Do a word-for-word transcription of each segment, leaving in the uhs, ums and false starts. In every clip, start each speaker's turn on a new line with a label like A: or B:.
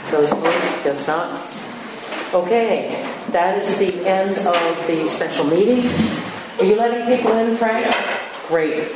A: Those opposed? Guess not. Okay, that is the end of the special meeting. Are you letting people in, Frank? Great.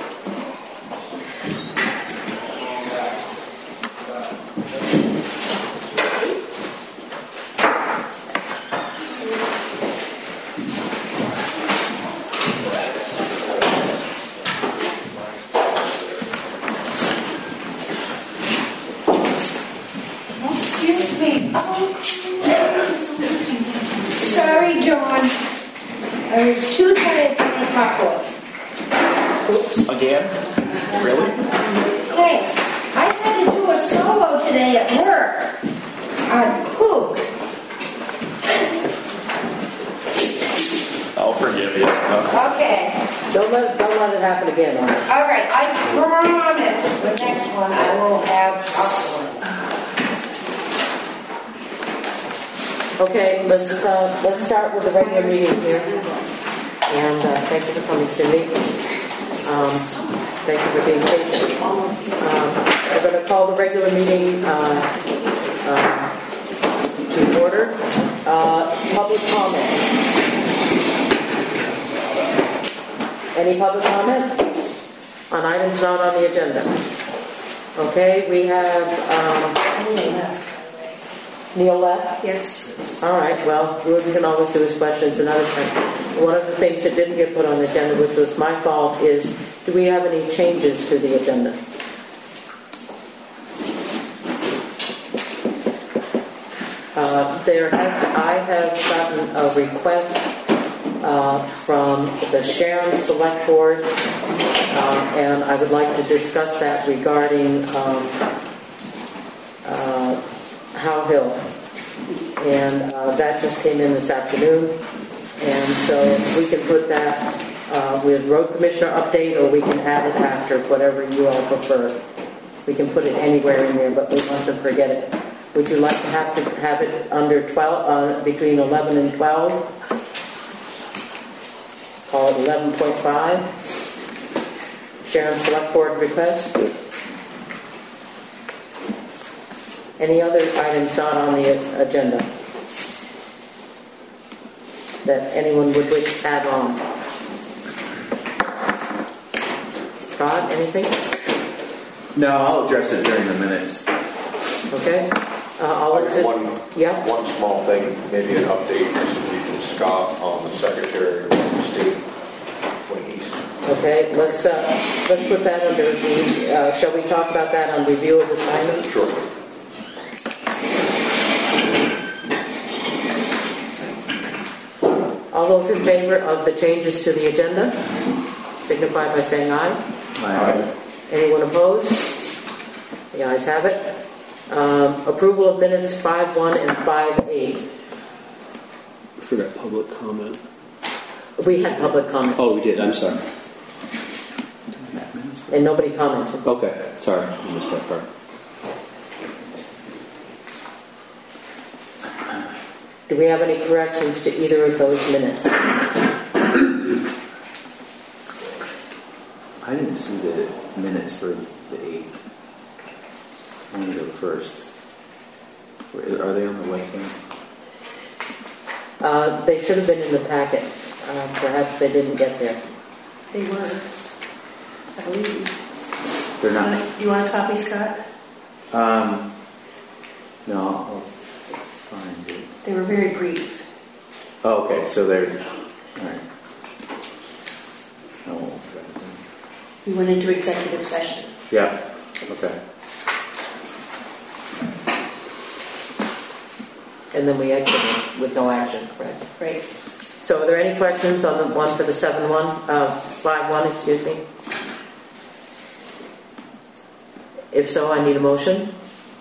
B: Sorry, John. There's two tenants in the carport.
C: Again? Really?
B: Thanks. I had to do a solo today at work on poop.
C: I'll forgive you. No.
B: Okay.
A: Don't let, don't let it happen again, all right?
B: All right. I promise the next one I will have popcorn.
A: Okay, let's uh, let's start with the regular meeting here. And uh, thank you for coming, Cindy. Um, thank you for being patient. Um, we're going to call the regular meeting uh, uh, to order. Uh, public comment. Any public comment on items not on the agenda? Okay, we have um, Neil left?
B: Yes.
A: All right, well, what we can always do is questions another time. One of the things that didn't get put on the agenda, which was my fault, is do we have any changes to the agenda? Uh, there has, I have gotten a request uh, from the Sharon Select Board, uh, and I would like to discuss that regarding um, uh, Howe Hill. And uh, that just came in this afternoon. And so we can put that uh, with road commissioner update, or we can add it after, whatever you all prefer. We can put it anywhere in there, but we mustn't forget it. Would you like to have to have it under twelve, uh, between eleven and twelve? Call it eleven point five. Sharon Select Board request. Any other items not on the agenda that anyone would wish to add on? Scott, anything?
D: No, I'll address it during the minutes.
A: Okay. Uh, I'll
E: I got one,
A: yeah.
E: one small thing, maybe an update, possibly from Scott on the Secretary of State when he's...
A: Okay, let's uh, let's put that under the. Uh, shall we talk about that on review of assignment?
E: Sure.
A: All those in favor of the changes to the agenda, signify by saying aye.
D: Aye.
A: Anyone opposed? The ayes have it. Um, approval of minutes five one and five eight.
F: We forgot public comment.
A: We had public comment.
F: Oh, we did. I'm sorry.
A: And nobody commented.
F: Okay. Sorry. I missed that part.
A: Do we have any corrections to either of those minutes?
D: I didn't see the minutes for the eighth. I want to go first. Are they on the website?
A: Uh, they should have been in the packet. Uh, perhaps they didn't get there.
G: They were, I believe.
D: They're
G: You
D: not.
G: want, you want a copy, Scott?
D: Um, no, I'll find it.
G: They were very brief.
D: Oh, okay, so they're... Alright. Oh, okay.
G: We went into executive session.
D: Yeah, okay.
A: And then we exited with no action, correct?
G: Right.
A: So are there any questions on the one for the seven one, uh, five one, excuse me? If so, I need a motion.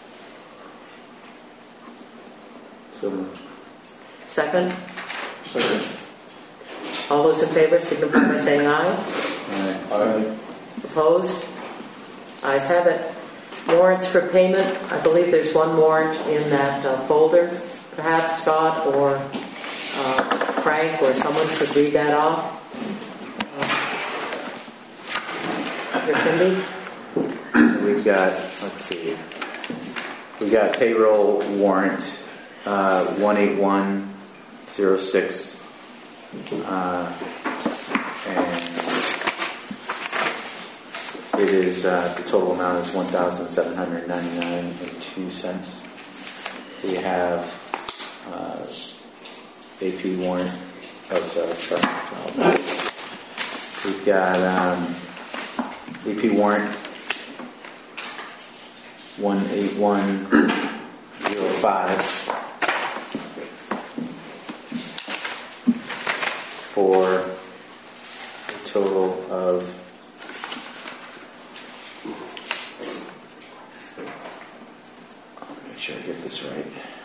D: So much.
A: Second?
D: Second.
A: All those in favor signify by saying aye.
D: Alright.
E: Aye.
A: Opposed? Ayes have it. Warrants for payment. I believe there's one warrant in that uh, folder. Perhaps Scott or uh, Frank or someone could read that off. Uh, for Cindy?
D: We've got, let's see. We got payroll warrant uh, one eight one zero six, uh, and it is uh, the total amount is one thousand seven hundred ninety-nine and two cents. We have uh, A P warrant. Oh, sorry, sorry. We've got um, A P warrant one eight one zero five for a total of I'll make sure I get this right.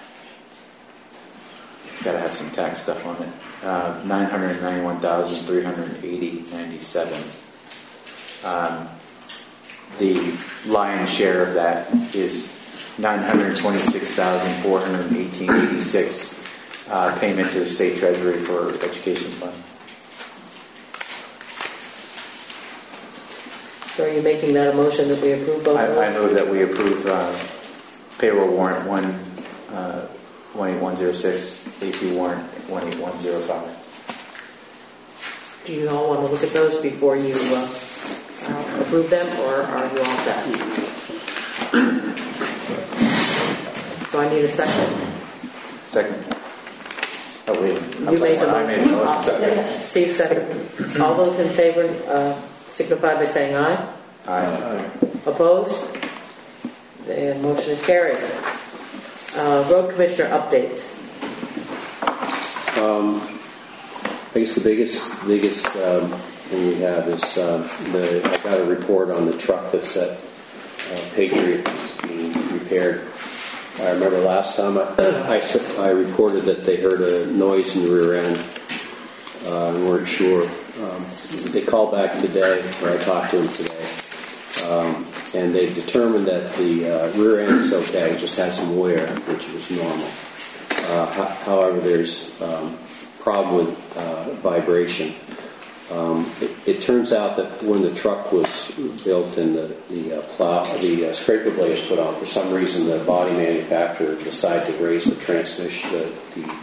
D: It's got to have some tax stuff on it. Uh, nine hundred ninety-one thousand three hundred eighty dollars and ninety-seven cents. Um, the lion's share of that is nine hundred twenty-six thousand four hundred eighteen dollars and eighty-six cents uh, payment to the state treasury for education fund.
A: So are you making that a motion that we approve both of those?
D: I, I move that we approve uh, payroll warrant one uh, one eight one zero six, A P warrant one eight one zero five.
A: Do you all want to look at those before you uh, uh, approve them, or are you all set? So I need a second.
D: Second. Oh wait,
A: You made the
D: I made the motion.
A: Uh,
D: Second.
A: Steve second. All those in favor uh, signify by saying aye.
D: Aye.
A: Opposed? The motion is carried. Uh, road commissioner updates.
F: Um, I guess the biggest biggest um, thing we have is um, the I got a report on the truck that's at uh, Patriot that's being repaired. I remember last time I, I, I reported that they heard a noise in the rear end uh, and weren't sure. Um, they called back today, or I talked to them today, um, and they've determined that the uh, rear end is okay, it just had some wear, which was normal. Uh, ho- however, there's um, problem with uh, vibration. Um, it, it turns out that when the truck was built and the, the uh, plow, the uh, scraper blade was put on, for some reason the body manufacturer decided to raise the transmission, the, the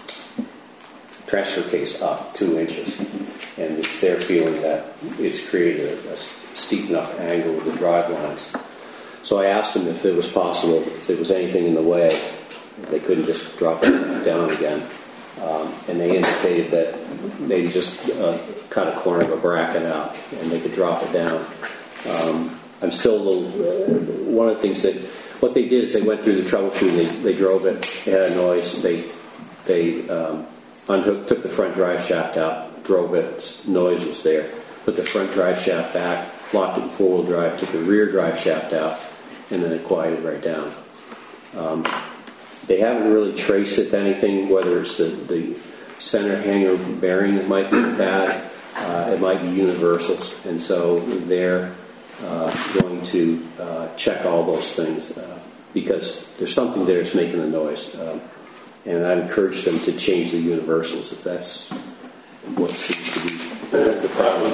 F: transfer case up two inches, and it's their feeling that it's created a, a steep enough angle with the drive lines. So I asked them if it was possible, if there was anything in the way, they couldn't just drop it down again. Um, and they indicated that maybe just uh, cut a corner of a bracket out and they could drop it down. Um, I'm still a little, uh, one of the things that, what they did is they went through the troubleshooting, they, they drove it, it had a noise, they, they um, unhooked, took the front drive shaft out, drove it, noise was there, put the front drive shaft back, locked it in four-wheel drive, took the rear drive shaft out, and then it quieted right down. Um, They haven't really traced it to anything, whether it's the, the center hanger bearing that might be bad, uh, it might be universals, and so they're uh, going to uh, check all those things uh, because there's something there that's making a noise. Um, and I've encouraged them to change the universals if that's what seems to be the problem.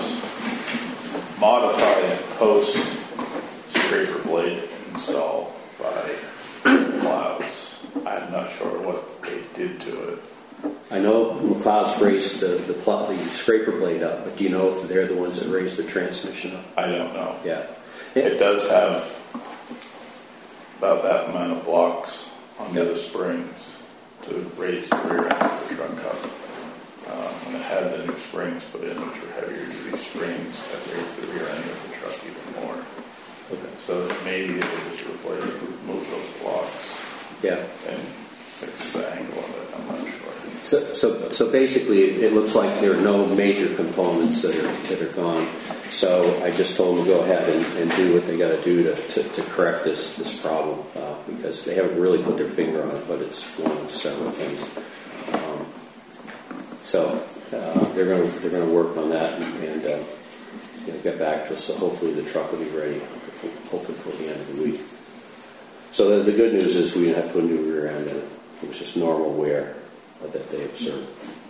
C: Modified post scraper blade install by Clouds. I'm not sure what they did to it.
F: I know McLeod's raised the, the, pl- the scraper blade up, but do you know if they're the ones that raised the transmission up?
C: I don't know.
F: Yeah.
C: It does have about that amount of blocks on the other springs to raise the rear end of the truck up. Um, and it had the new springs put in, which were heavier duty springs that raised the rear end of the truck even more.
F: Okay.
C: So maybe it was just replace, remove those blocks.
F: Yeah.
C: And fix the angle of it. I'm not sure.
F: So, so, so basically, it looks like there are no major components that are that are gone. So I just told them to go ahead and, and do what they got to do to, to correct this this problem uh, because they haven't really put their finger on it, but it's one of several things. Um, so uh, they're going to they're going to work on that and, and uh, you know, get back to us. So hopefully the truck will be ready, hopefully before the end of the week. So the, the good news is we didn't have to put a new rear end in it. It was just normal wear that they observed.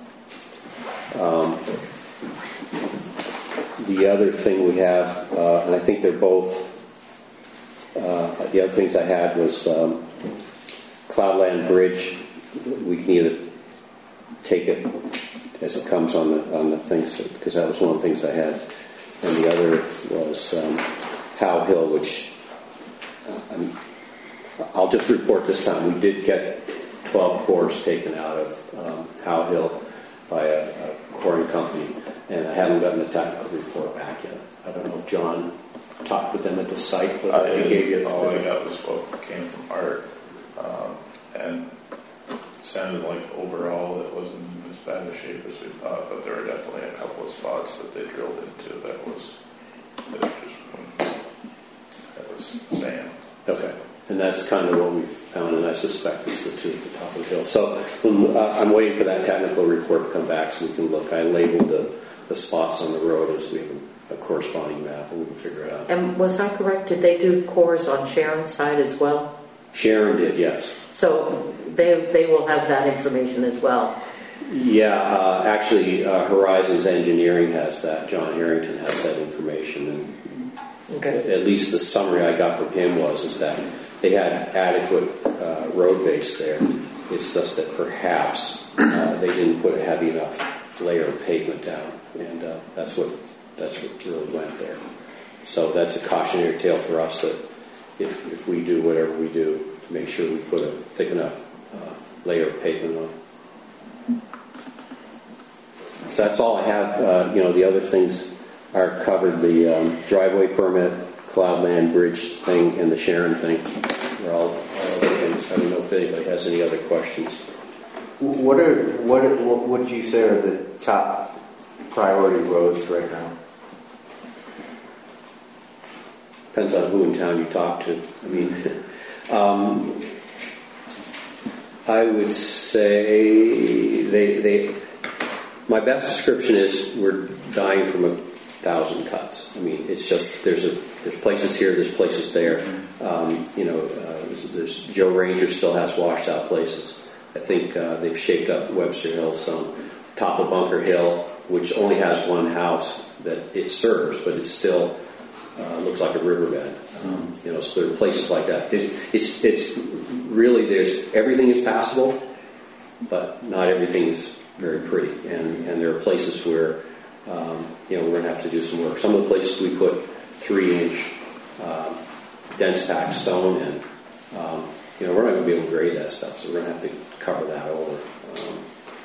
F: Um, the other thing we have, uh, and I think they're both, uh, the other things I had was um, Cloudland Bridge, we can either take it as it comes on the on the things, because that was one of the things I had, and the other was um, Howe Hill, which uh, I'm, I'll just report this time. We did get twelve cores taken out of um, Howe Hill by a, a coring company, and I haven't gotten the technical report back yet. I don't know if John talked with them at the site, but
C: I
F: he gave you
C: all I got was what came from Art, um, and it sounded like overall it wasn't in as bad a shape as we thought, but there were definitely a couple of spots that they drilled into that was that just that was sand.
F: Okay, and that's kind of what we found, and I suspect it's the two at the top of the hill. So um, uh, I'm waiting for that technical report to come back so we can look. I labeled the, the spots on the road as we have a, a corresponding map, and we can figure it out.
A: And was I correct? Did they do cores on Sharon's side as well?
F: Sharon did, yes.
A: So they they will have that information as well.
F: Yeah, uh, actually, uh, Horizons Engineering has that. John Harrington has that information, and
A: Okay.
F: at least the summary I got from him was is that they had adequate uh, road base there. It's just that perhaps uh, they didn't put a heavy enough layer of pavement down, and uh, that's what that's what really went there. So that's a cautionary tale for us that if if we do whatever we do, to make sure we put a thick enough uh, layer of pavement on. So that's all I have. Uh, you know, the other things are covered: the um, driveway permit, Cloudland Bridge thing, and the Sharon thing. They're all, all other things. I don't know if anybody has any other questions.
D: What are what are- what would you say are the top priority roads right now?
F: Depends on who in town you talk to. I mean, um, I would say they they. My best description is we're dying from a thousand cuts. I mean, it's just there's a there's places here, there's places there. Um, you know, uh, there's, there's Joe Ranger still has washed out places. I think uh, they've shaped up Webster Hill some. Top of Bunker Hill, which only has one house that it serves, but it still uh, looks like a riverbed. Um, you know, so there are places like that. It's, it's it's really there's everything is passable, but not everything is very pretty. And and there are places where um, you know we're going to have to do some work. Some of the places we put three inch uh, dense packed stone in, um, you know, we're not going to be able to grade that stuff, so we're going to have to cover that over. Um,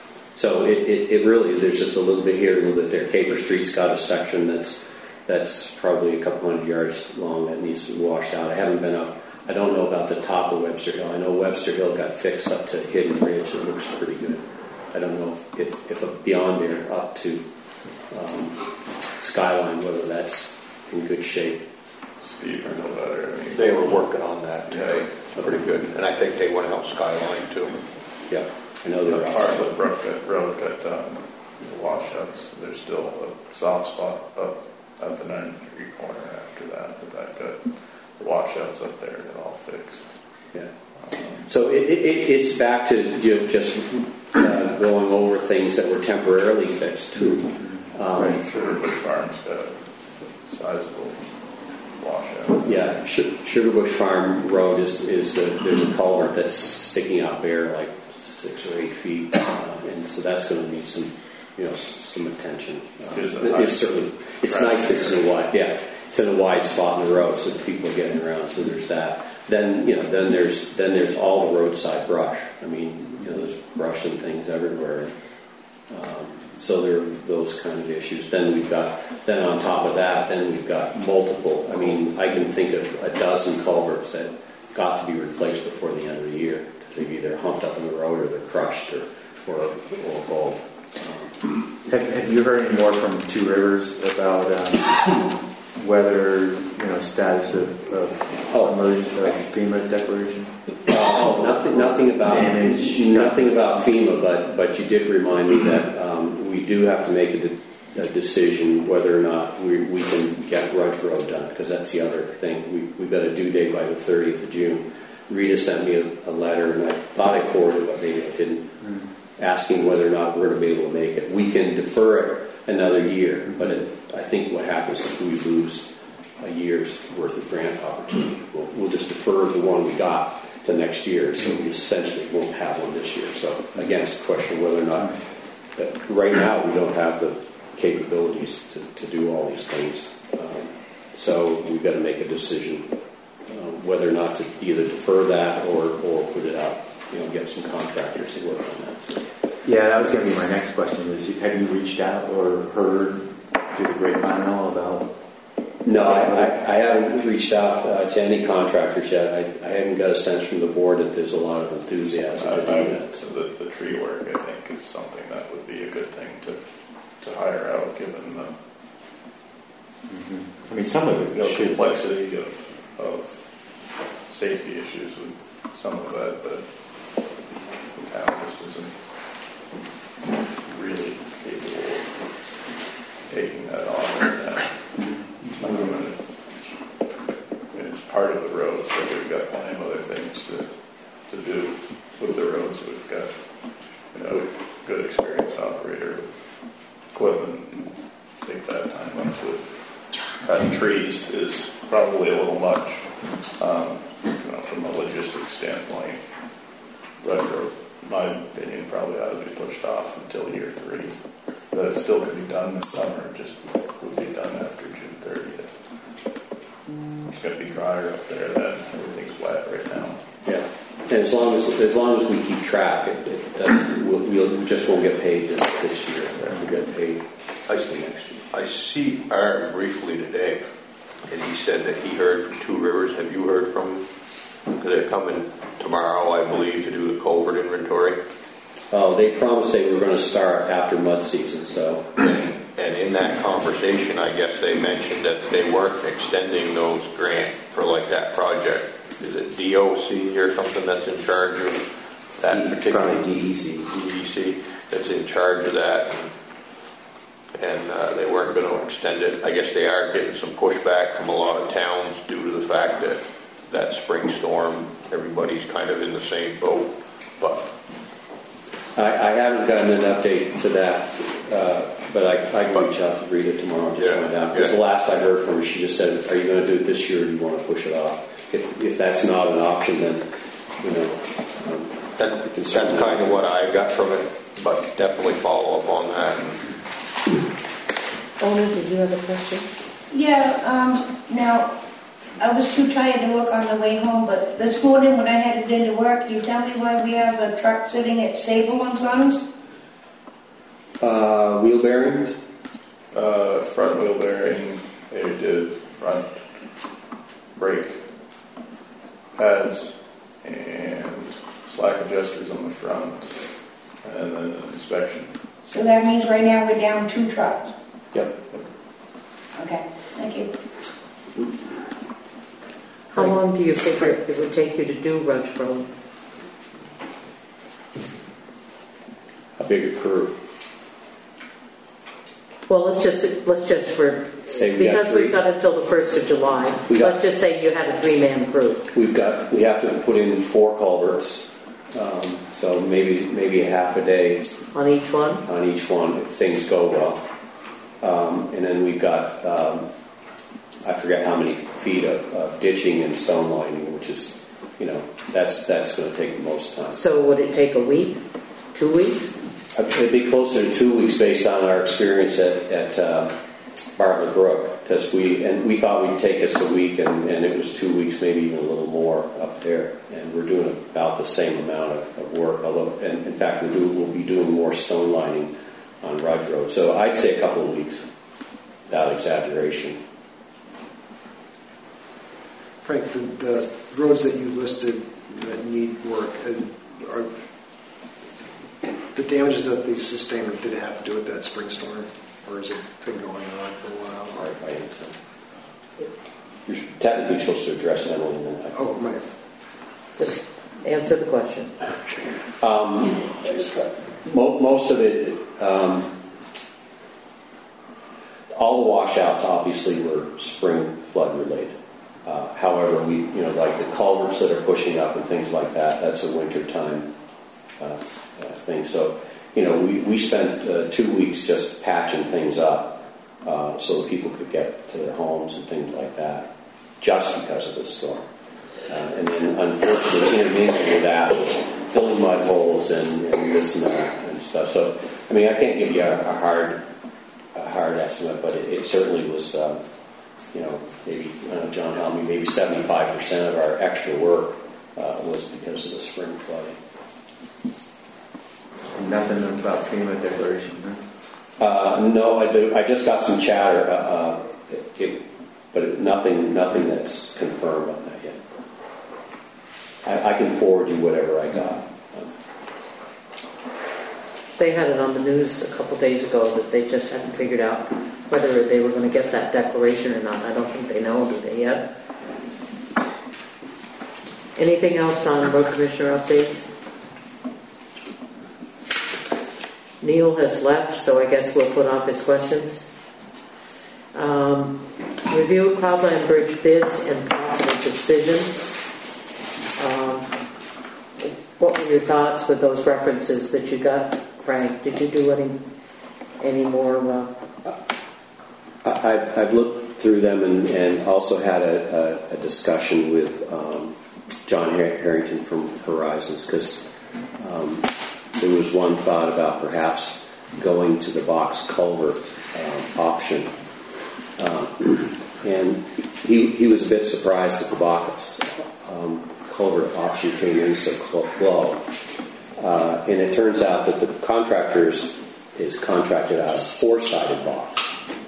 F: so it, it, it really there's just a little bit here, a little bit there. Caper Street's got a section that's that's probably a couple hundred yards long that needs to be washed out. I haven't been up. I don't know about the top of Webster Hill. I know Webster Hill got fixed up to Hidden Ridge. It looks pretty good. I don't know if, if, if beyond there up to um, Skyline, whether that's in good shape.
C: Steve, I know better. I mean,
E: They were working on that today. Pretty good. And I think they went out Skyline too.
F: Yeah, I know they're
C: the part of the brook that road got done, the washouts. There's still a soft spot up at the ninth Street corner after that, but that got the washouts up there got all fixed.
F: Yeah. So it, it, it's back to ju- just uh, going over things that were temporarily fixed too. Um,
C: Right, Sugarbush Farm's got a sizable washout.
F: yeah, Sh- Sugarbush Farm Road is is a, there's a culvert that's sticking out bare like six or eight feet, uh, and so that's going to need some you know some attention. Uh,
C: Is it
F: it-
C: high?
F: it's certainly it's nice that it's in a wide yeah it's in a wide spot in the road so that people are getting around. So there's that. Then you know then there's then there's all the roadside brush. I mean you know there's brush and things everywhere. Um, so there are those kind of issues. Then we've got then on top of that then we've got multiple. I mean I can think of a dozen culverts that got to be replaced before the end of the year because they've either humped up in the road or they're crushed or or, or both. Um,
D: Have, have you heard any more from Two Rivers about um, whether you know status of, of
F: Oh.
D: emergency of FEMA declaration?
F: Oh, nothing, nothing about
D: Damage.
F: nothing about FEMA, but but you did remind me that um, we do have to make a, de- a decision whether or not we, we can get Rudge Road done because that's the other thing. We we've got a due date by the thirtieth of June. Rita sent me a, a letter, and I thought I forwarded, but maybe I didn't, mm-hmm. asking whether or not we're going to be able to make it. We can defer it another year, mm-hmm. but it, I think what happens if we lose a year's worth of grant opportunity, we'll, we'll just defer the one we got to next year, so we essentially won't have one this year. So again, it's a question whether or not, but right now we don't have the capabilities to, to do all these things. Um, so we've got to make a decision uh, whether or not to either defer that or, or put it out, you know, get some contractors to work on that. So.
D: Yeah, that was going to be my next question. Is have you reached out or heard through the grapevine at all about?
F: No, I, I, I haven't reached out uh, to any contractors yet. I, I haven't got a sense from the board that there's a lot of enthusiasm
C: I,
F: to do
C: I,
F: that.
C: so the, the tree work, I think, is something that would be a good thing to, to hire out, given the,
D: Mm-hmm. I mean, some of it
C: you know,
D: should.
C: complexity of, of safety issues with some of that, but the town just isn't really capable of taking that on right now. I mean, it's part of the roads, but we've got plenty of other things to, to do with the roads. We've got, you know, good experienced operator with equipment. Take that time up with cutting trees is probably a little much, um, you know, from a logistics standpoint. But in my opinion, probably ought to be pushed off until year three. But it still could be done this summer, just would be done after June thirtieth. It's going to be drier up there then. Everything's wet right now.
F: Yeah, and as long as as long as we keep track, it, it doesn't, we'll, we'll, we just won't get paid this, this year. We'll get paid
E: I see,
F: next year.
E: I see Art briefly today, and he said that he heard from Two Rivers. Have you heard from him? Because they're coming tomorrow, I believe, to do the culvert inventory.
F: Oh, they promised they were going to start after mud season, so.
E: And in that conversation, I guess they mentioned that they weren't extending those grants for like that project. Is it D O C or something that's in charge of that
D: D,
E: particular?
D: probably D E C.
E: D E C that's in charge of that. And, and uh, they weren't going to extend it. I guess they are getting some pushback from a lot of towns due to the fact that that spring storm, everybody's kind of in the same boat. But
F: I, I haven't gotten an update to that, uh, but I, I can reach out to Rita tomorrow and just
E: Yeah,
F: find out. Because
E: yeah.
F: the last I heard from her, she just said, "Are you going to do it this year, or do you want to push it off?" If if that's not an option, then you know. Um,
E: that, that's kind of what I got from it. But definitely follow up on that.
A: Ona, did you have a question?
B: Yeah, um, now, I was too tired to work on the way home, but this morning when I headed into work, can you tell me why we have a truck sitting at Sable and Sons?
F: Uh, wheel bearing?
C: Uh, front wheel bearing, they did front brake pads and slack adjusters on the front, and then an inspection.
B: So that means right now we're down two trucks.
F: Yep.
B: Okay, thank you.
A: How long do you figure it would take you to do Rudge Road?
F: A bigger crew.
A: Well, let's just, let's just for,
F: Say we got
A: because
F: three.
A: we've got until the first of July,
F: We got-
A: let's just say you had a three-man crew.
F: We've got, we have to put in four culverts, um, so maybe maybe a half a day
A: On each one?
F: on each one if things go well. Um, and then we've got, um, I forget how many feet of, of ditching and stone lining, which is, you know, that's that's going to take the most time.
A: So would it take a week? Two weeks?
F: It'd be closer to two weeks based on our experience at, at uh, Bartlett Brook, because we and we thought we'd take us a week, and, and it was two weeks, maybe even a little more up there. And we're doing about the same amount of, of work, although, and in fact, we do, we'll be doing more stone lining on Rudge Road. So I'd say a couple of weeks, without exaggeration.
H: Frank, the, the roads that you listed that need work, uh, are the damages that they sustained, did it have to do with that spring storm, or has it been going on for a while?
F: All right, I, you're technically supposed to address Emily and then I.
H: Oh, my.
A: Just answer the question.
F: Um, mo- most of it, um, all the washouts obviously were spring flood related. Uh, however, we, you know, like the culverts that are pushing up and things like that, that's a winter time uh, uh, thing. So, you know, we, we spent uh, two weeks just patching things up uh, so that people could get to their homes and things like that, just because of the storm. Uh, and then unfortunately intermingled with that was filling mud holes and, and this and that and stuff. So, I mean, I can't give you a, a hard a hard estimate, but it, it certainly was, um, you know, maybe, uh, John helped me, maybe seventy-five percent of our extra work uh, was because of the spring flooding.
D: Nothing about FEMA declaration, no?
F: Uh, no, I do. I just got some chatter, uh, uh, it, it, but nothing, nothing that's confirmed on that yet. I, I can forward you whatever I got.
A: They had it on the news a couple days ago that they just hadn't figured out whether they were going to get that declaration or not. I don't think they know, do they yet? Anything else on road commissioner updates? Neil has left, so I guess we'll put off his questions. Um, review Cloudland Bridge bids and possible decisions. Um, what were your thoughts with those references that you got, Frank? Did you do any any more? Uh...
F: I've, I've looked through them and, and also had a, a, a discussion with um, John Harrington from Horizons, because um, there was one thought about perhaps going to the box culvert uh, option. Uh, and he, he was a bit surprised that the box um, culvert option came in so low. Uh, and it turns out that the contractor is, is contracted out a four-sided box.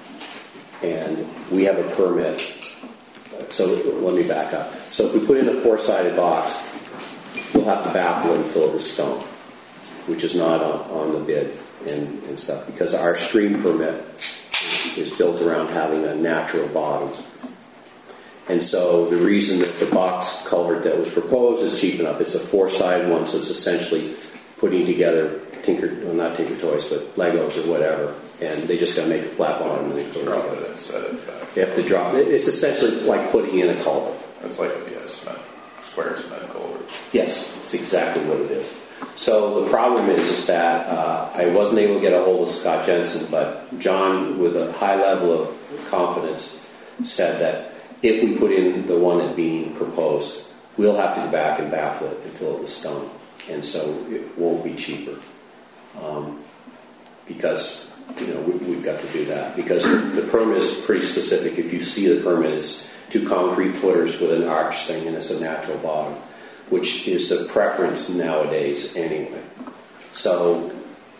F: And we have a permit. So let me back up. So if we put in a four-sided box, we'll have to baffle it and fill it with stone, which is not on, on the bid and, and stuff, because our stream permit is, is built around having a natural bottom. And so the reason that the box culvert that was proposed is cheap enough. It's a four-sided one, so it's essentially putting together Tinker, well, not Tinker Toys, but Legos or whatever, and they just got to make a flat bottom and they put it
C: Drop
F: together.
C: it and set it back.
F: You have to drop it. It's essentially like putting in a culvert.
C: It's like a yeah, cement, square cement culvert.
F: Yes, it's exactly what it is. So the problem is, is that uh, I wasn't able to get a hold of Scott Jensen, but John, with a high level of confidence, said that if we put in the one that's being proposed, we'll have to go back and baffle it and fill it with stone. And so it won't be cheaper. Um, because, you know, we, we've got to do that. Because the, the permit is pretty specific. If you see the permit, it's two concrete footers with an arch thing, and it's a natural bottom, which is the preference nowadays anyway. So,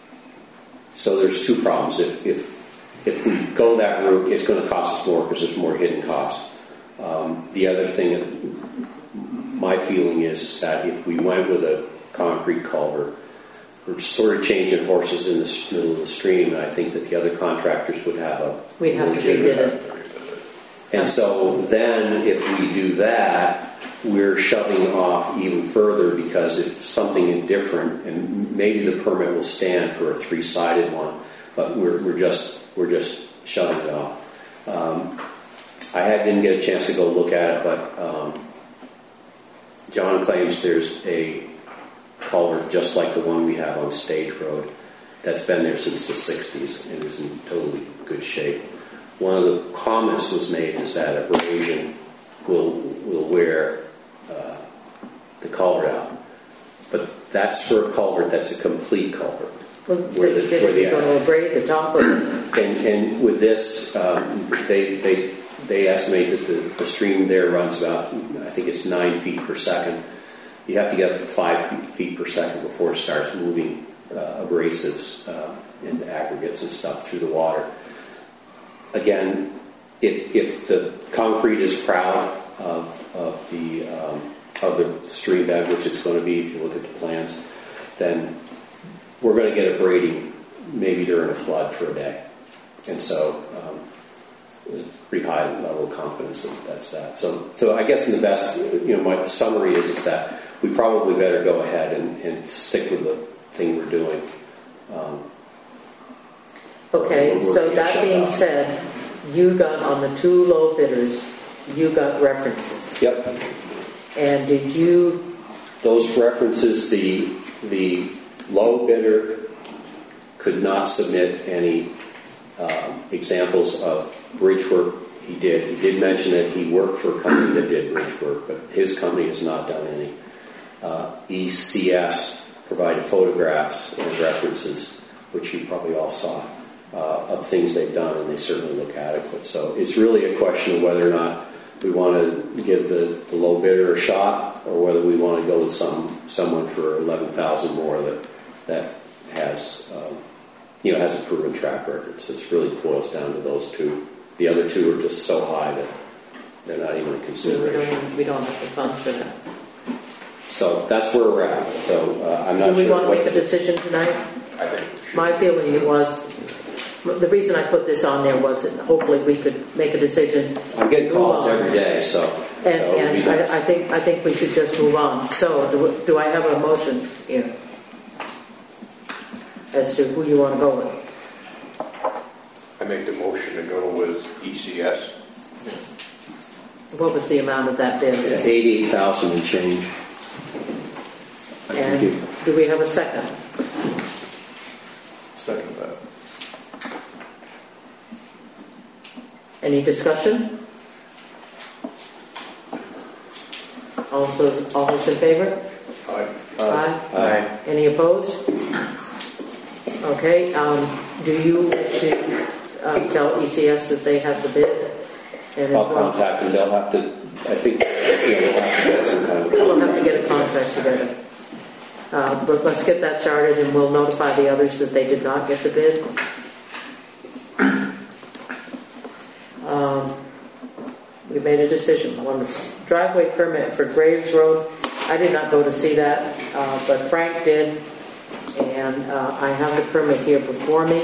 F: so there's two problems. If, if, if we go that route, it's going to cost us more because there's more hidden costs. Um, the other thing, my feeling is, is that if we went with a concrete culvert, we're sort of changing horses in the middle of the stream, and I think that the other contractors would have a
A: We'd have to
F: legitimate-
A: rebid it.
F: And so then if we do that, we're shoving off even further, because if something is different, and maybe the permit will stand for a three-sided one, but we're, we're just we're just shoving it off. Um, I had, didn't get a chance to go look at it, but um, John claims there's a culvert just like the one we have on Stage Road that's been there since the sixties and is in totally good shape. One of the comments was made is that abrasion will will wear uh, the culvert out, but that's for a culvert that's a complete culvert.
A: Well,
F: Where the-
A: they,
F: where the-
A: they're going to abrade the top of it.
F: And, and with this, um, they they they estimate that the, the stream there runs about, I think it's nine feet per second. You have to get up to five feet per second before it starts moving uh, abrasives uh, and aggregates and stuff through the water. Again, if, if the concrete is proud of, of the um, of the stream bed, which it's going to be if you look at the plans, then we're going to get abrading maybe during a flood for a day. And so um, there's a pretty high level of confidence that that's that. So, so I guess in the best, you know, my summary is, is that we probably better go ahead and, and stick with the thing we're doing. Um,
A: Okay,
F: we're- we're
A: so
F: gonna
A: that
F: shut
A: being
F: down.
A: said, you got on the two low bidders, you got references.
F: Yep.
A: And did you,
F: Those references, the the low bidder could not submit any um, examples of bridge work he did. He did mention that he worked for a company that did bridge work, but his company has not done any. Uh, E C S provided photographs and references, which you probably all saw, uh, of things they've done, and they certainly look adequate. So it's really a question of whether or not we want to give the, the low bidder a shot, or whether we want to go with some someone for eleven thousand more that that has um, you know has a proven track record. So it really boils down to those two. The other two are just so high that they're not even a
A: We
F: consideration.
A: don't, we don't have the funds for that.
F: So that's where we're at. So uh, I'm not
A: Do we
F: sure
A: want to
F: what
A: make a
F: the-
A: decision tonight?
E: I think it should.
A: My feeling it was, the reason I put this on there was that hopefully we could make a decision.
F: I'm getting calls
A: move on.
F: every day, so,
A: And,
F: so it would be
A: and
F: nice.
A: I, I think I think we should just move on. So do, do I have a motion here as to who you want to go with?
E: I make the motion to go with E C S.
A: What was the amount of that bid?
F: It's eighty-eight thousand and change. I can
A: And
F: give-
A: do we have a second?
C: Second that.
A: Any discussion? All those, all those in favor?
E: Aye.
A: Aye.
D: Aye.
A: Any opposed? Okay, um, do you wish to um, tell E C S that they have the bid? And
F: I'll
A: inform-
F: contact them. They'll have to, I think, you know, they'll have to get some kind of.
A: We'll have to get a contract together. Uh, But let's get that started, and we'll notify the others that they did not get the bid. Um, We made a decision. Wonderful. Driveway permit for Graves Road. I did not go to see that, uh, but Frank did. And uh, I have the permit here before me.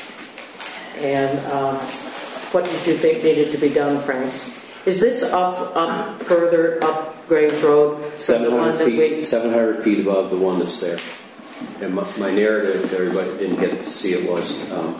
A: And uh, what did you think needed to be done, Frank? Is this up, up further up Graves Road? from the
F: seven
A: one
F: hundred
A: that we-
F: feet, seven hundred feet above the one that's there. And my, my narrative, to everybody didn't get to see it, was um,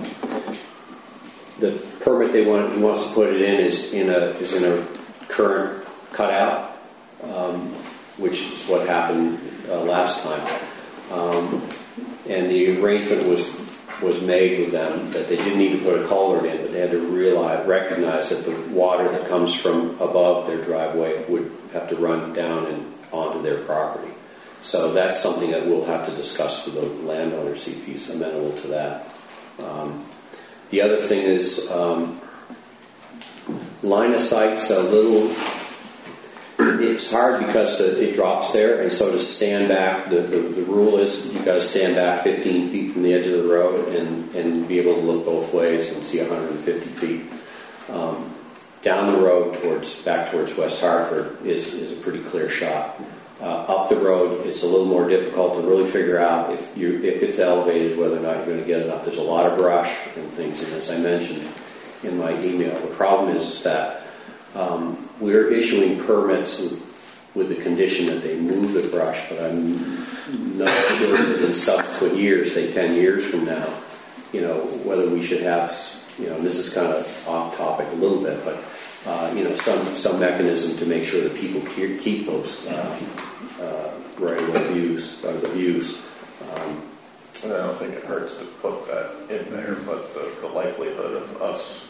F: the permit they want, he wants to put it in is in a is in a current cutout, um, which is what happened uh, last time. Um, and the arrangement was was made with them that they didn't need to put a culvert in, but they had to realize recognize that the water that comes from above their driveway would have to run down and onto their property. So that's something that we'll have to discuss with the landowner, see if he's amenable to that. Um, the other thing is um, line of sight's a little. It's hard because the, it drops there, and so to stand back, the, the, the rule is you've got to stand back fifteen feet from the edge of the road and, and be able to look both ways and see one hundred fifty feet. Um, down the road towards back towards West Hartford is, is a pretty clear shot. Uh, up the road, it's a little more difficult to really figure out if you if it's elevated, whether or not you're going to get enough. There's a lot of brush and things, and as I mentioned in my email, the problem is, is that um, we're issuing permits with, with the condition that they move the brush, but I'm not sure that in subsequent years, say ten years from now, you know, whether we should have, you know, and this is kind of off topic a little bit, but uh, you know, some some mechanism to make sure that people keep, keep those uh, uh, right-of-way views, or the views. Um,
C: And I don't think it hurts to put that in there, but the, the likelihood of us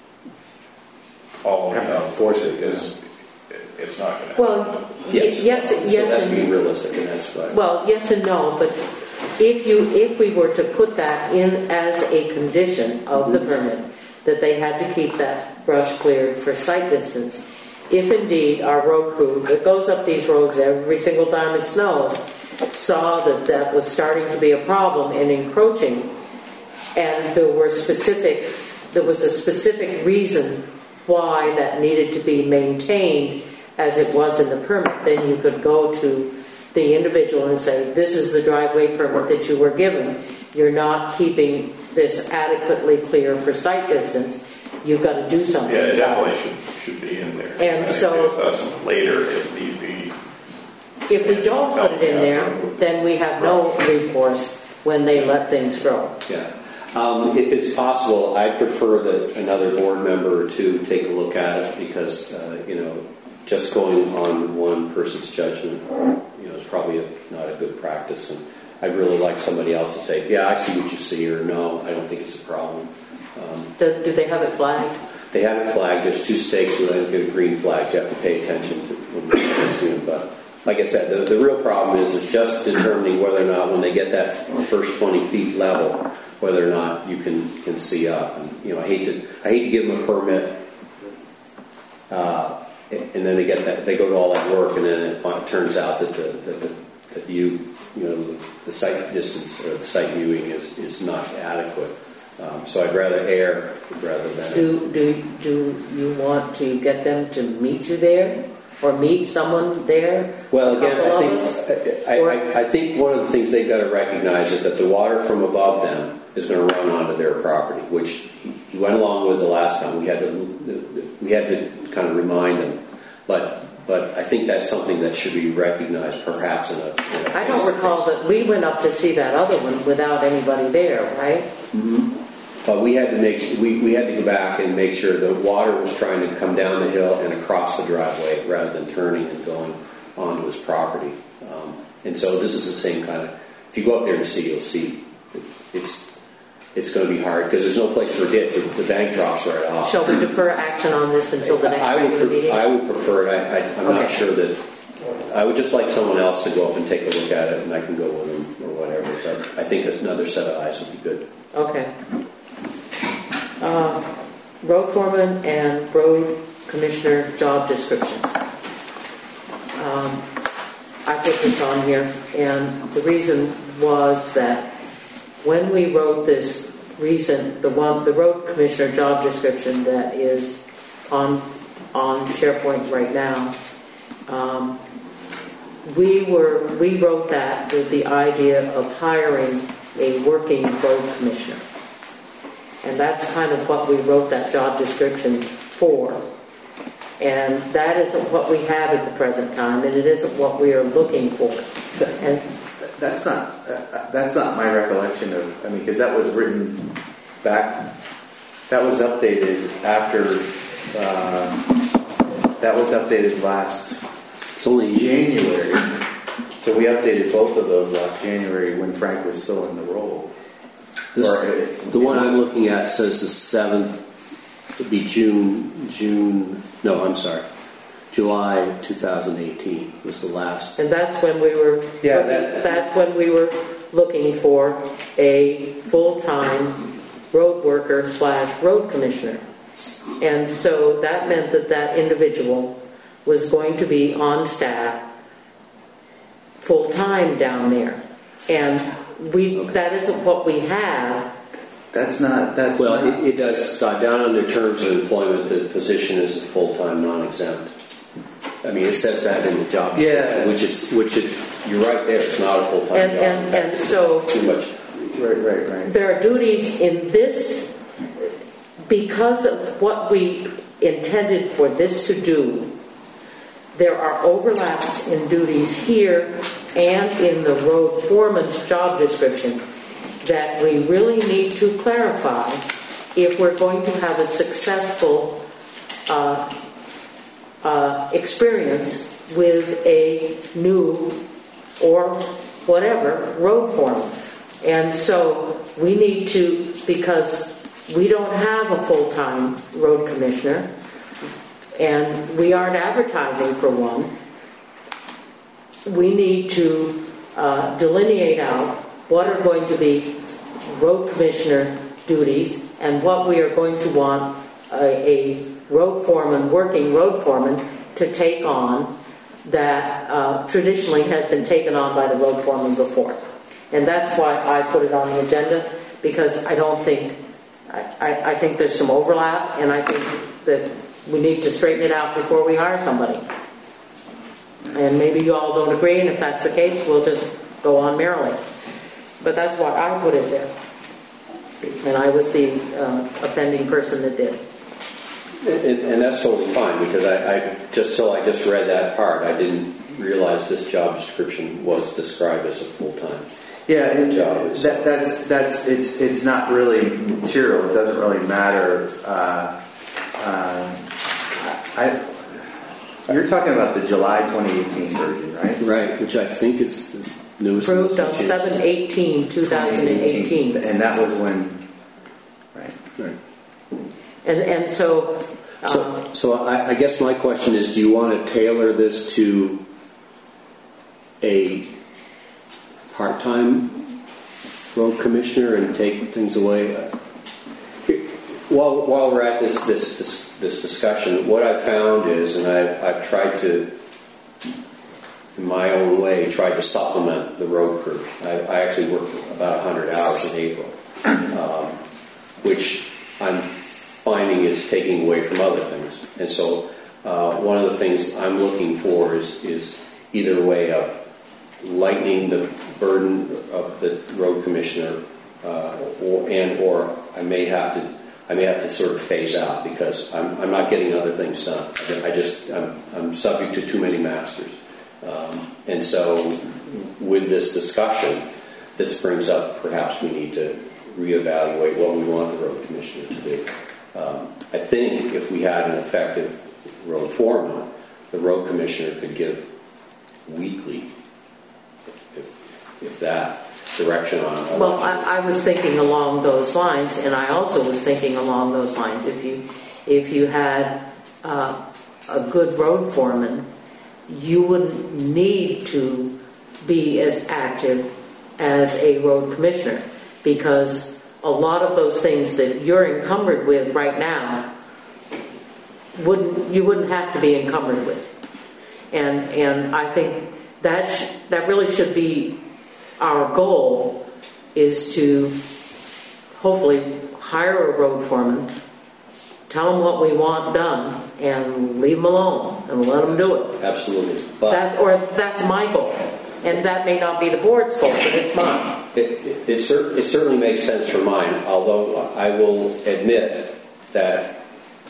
C: following
D: Have to
C: up
D: enforce it,
C: is, it's not going to happen.
A: Well, y- yes,
F: so
A: yes.
F: that's
A: and-
F: being realistic, and that's right.
A: Well, yes and no, but if you, if we were to put that in as a condition of the permit, that they had to keep that brush cleared for sight distance, if indeed our road crew that goes up these roads every single time it snows saw that that was starting to be a problem and encroaching, and there were specific, there was a specific reason why that needed to be maintained as it was in the permit, then you could go to the individual and say, this is the driveway permit that you were given. You're not keeping this adequately clear for sight distance. You've got to do something.
C: Yeah, it
A: about
C: definitely should, should be in there.
A: And
C: it
A: so-
C: gives us later, if need be.
A: If we don't put it in there, then we have no recourse when they let things grow.
F: Yeah. Um, if it's possible, I'd prefer that another board member or two take a look at it, because uh, you know, just going on one person's judgment, you know, is probably a, not a good practice. And I'd really like somebody else to say, "Yeah, I see what you see," or "No, I don't think it's a problem." Um,
A: Do, do they have it flagged?
F: They haven't flagged. There's two stakes with I think, green flags. You have to pay attention to when you see them. But like I said, the, the real problem is is just determining whether or not when they get that first twenty feet level, whether or not you can, can see up. And, you know, I hate to I hate to give them a permit, uh, and then they get that they go to all that work, and then it, it turns out that the that the that you you know the, the site distance or the site viewing is, is not adequate. Um, so I'd rather err rather than.
A: Do, do, do you want to get them to meet you there? Or meet someone there?
F: Well, again, I
A: Couple of us?
F: think I, I, I think one of the things they've got to recognize is that the water from above them is going to run onto their property, which he went along with the last time. We had to we had to kind of remind them, but but I think that's something that should be recognized, perhaps in a. In a
A: I don't recall that we went up to see that other one without anybody there, right?
F: Mm-hmm. But we had to make we, we had to go back and make sure the water was trying to come down the hill and across the driveway rather than turning and going onto his property. Um, and so this is the same kind of. If you go up there and see, you'll see it's it's going to be hard because there's no place for it. The, the bank drops right off.
A: Shall we defer action on this until the next
F: I would
A: regular
F: pre-
A: meeting?
F: I would prefer it. I, I, I'm
A: Okay.
F: not sure that. I would just like someone else to go up and take a look at it, and I can go with them or whatever. But I think another set of eyes would be good.
A: Okay. Uh, road foreman and road commissioner job descriptions. Um, I put this on here, and the reason was that when we wrote this recent, the one, the road commissioner job description that is on on SharePoint right now, um, we were we wrote that with the idea of hiring a working road commissioner. And that's kind of what we wrote that job description for. And that isn't what we have at the present time, and it isn't what we are looking for. And
D: That's not uh, that's not my recollection of. I mean, because that was written back. That was updated after. Uh, that was updated last.
F: It's only
D: January. So we updated both of those last January when Frank was still in the role.
F: This,
D: Or, uh,
F: the one I'm looking at says the seventh would be June, June, no, I'm sorry, July two thousand eighteen was the last.
A: and that's when we were
D: Yeah,
A: looking,
D: that-
A: that's when we were looking for a full-time road worker slash road commissioner. And so that meant that that individual was going to be on staff full-time down there. And we that isn't what we have.
D: That's not. That's
F: Well,
D: not.
F: it, it does, uh, down under terms of employment, the position is a full-time, non-exempt. I mean, it says that in the job description,
D: Yeah.
F: which is, which it, you're right there, it's not a full-time
A: And,
F: job.
A: and, and so
F: Too much.
D: Right, right, right.
A: there are duties in this, because of what we intended for this to do, there are overlaps in duties here and in the road foreman's job description that we really need to clarify if we're going to have a successful uh, uh, experience with a new or whatever road foreman. And so we need to, because we don't have a full-time road commissioner and we aren't advertising for one, we need to uh, delineate out what are going to be road commissioner duties and what we are going to want a, a road foreman, working road foreman, to take on that uh, traditionally has been taken on by the road foreman before. And that's why I put it on the agenda, because I don't think, I, I, I think there's some overlap, and I think that we need to straighten it out before we hire somebody. And maybe you all don't agree, and if that's the case, we'll just go on merrily. But that's why I put it there. And I was the uh, offending person that did.
F: And, and that's totally fine, because I, I just till I just read that part, I didn't realize this job description was described as a full-time.
D: Yeah, it,
F: job.
D: that, that's that's it's it's not really material. It doesn't really matter. Uh, uh, I you're talking about the July twenty eighteen version, right?
F: Right, which I think is the newest.
A: Approved on
F: changes.
A: seven eighteen twenty eighteen.
D: And that was when, right?
F: Right.
A: And, and so, um,
F: So, so I, I guess my question is, do you want to tailor this to a part-time road commissioner and take things away? While, while we're at this, this, this, this discussion, what I've found is, and I've, I've tried to, in my own way, tried to supplement the road crew. I, I actually worked about one hundred hours in April, um, which I'm finding is taking away from other things. And so uh, one of the things I'm looking for is, is either a way of lightening the burden of the road commissioner, uh, or, and or I may have to I may have to sort of phase out because I'm, I'm not getting other things done. I just I'm, I'm subject to too many masters, um, and so with this discussion, this brings up perhaps we need to reevaluate what we want the road commissioner to do. Um, I think if we had an effective road foreman, the road commissioner could give weekly, if, if that. Direction on.
A: well, I, I was thinking along those lines, and I also was thinking along those lines. If you, if you had uh, a good road foreman, you wouldn't need to be as active as a road commissioner, because a lot of those things that you're encumbered with right now wouldn't you wouldn't have to be encumbered with, and and I think that sh- that really should be. Our goal is to hopefully hire a road foreman, tell them what we want done, and leave them alone and let them do it.
F: Absolutely. But
A: that, or that's my goal. And that may not be the board's goal, but it's mine.
F: It, it, it, cer- it certainly makes sense for mine, although I will admit that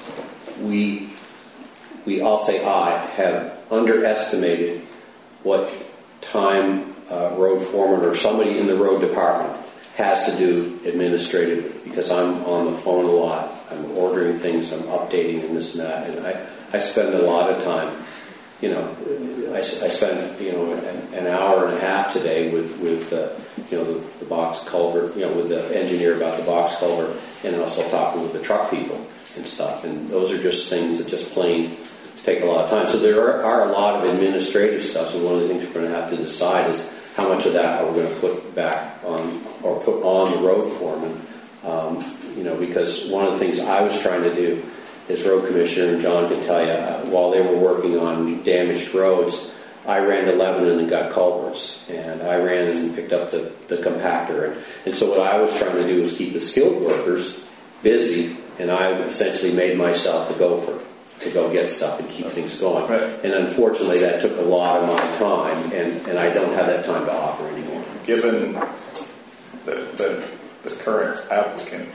F: we, we I'll say I, have underestimated what time Uh, road foreman or somebody in the road department has to do administratively, because I'm on the phone a lot. I'm ordering things, I'm updating and this and that, and I, I spend a lot of time, you know, I, I spent, you know, an, an hour and a half today with, with uh, you know, the, the box culvert, you know, with the engineer about the box culvert, and also talking with the truck people and stuff, and those are just things that just plain take a lot of time. So there are, are a lot of administrative stuff, and one of the things we're going to have to decide is how much of that are we going to put back on or put on the road foreman. Um, you know, because one of the things I was trying to do as road commissioner, and John can tell you, uh, while they were working on damaged roads, I ran to Lebanon and got culverts, and I ran and picked up the, the compactor. And, and so what I was trying to do was keep the skilled workers busy, and I essentially made myself the gopher to go get stuff and keep things going.
C: Right.
F: And unfortunately, that took a lot of my time, and, and I don't have that time to offer anymore.
C: Given the, the, the current applicant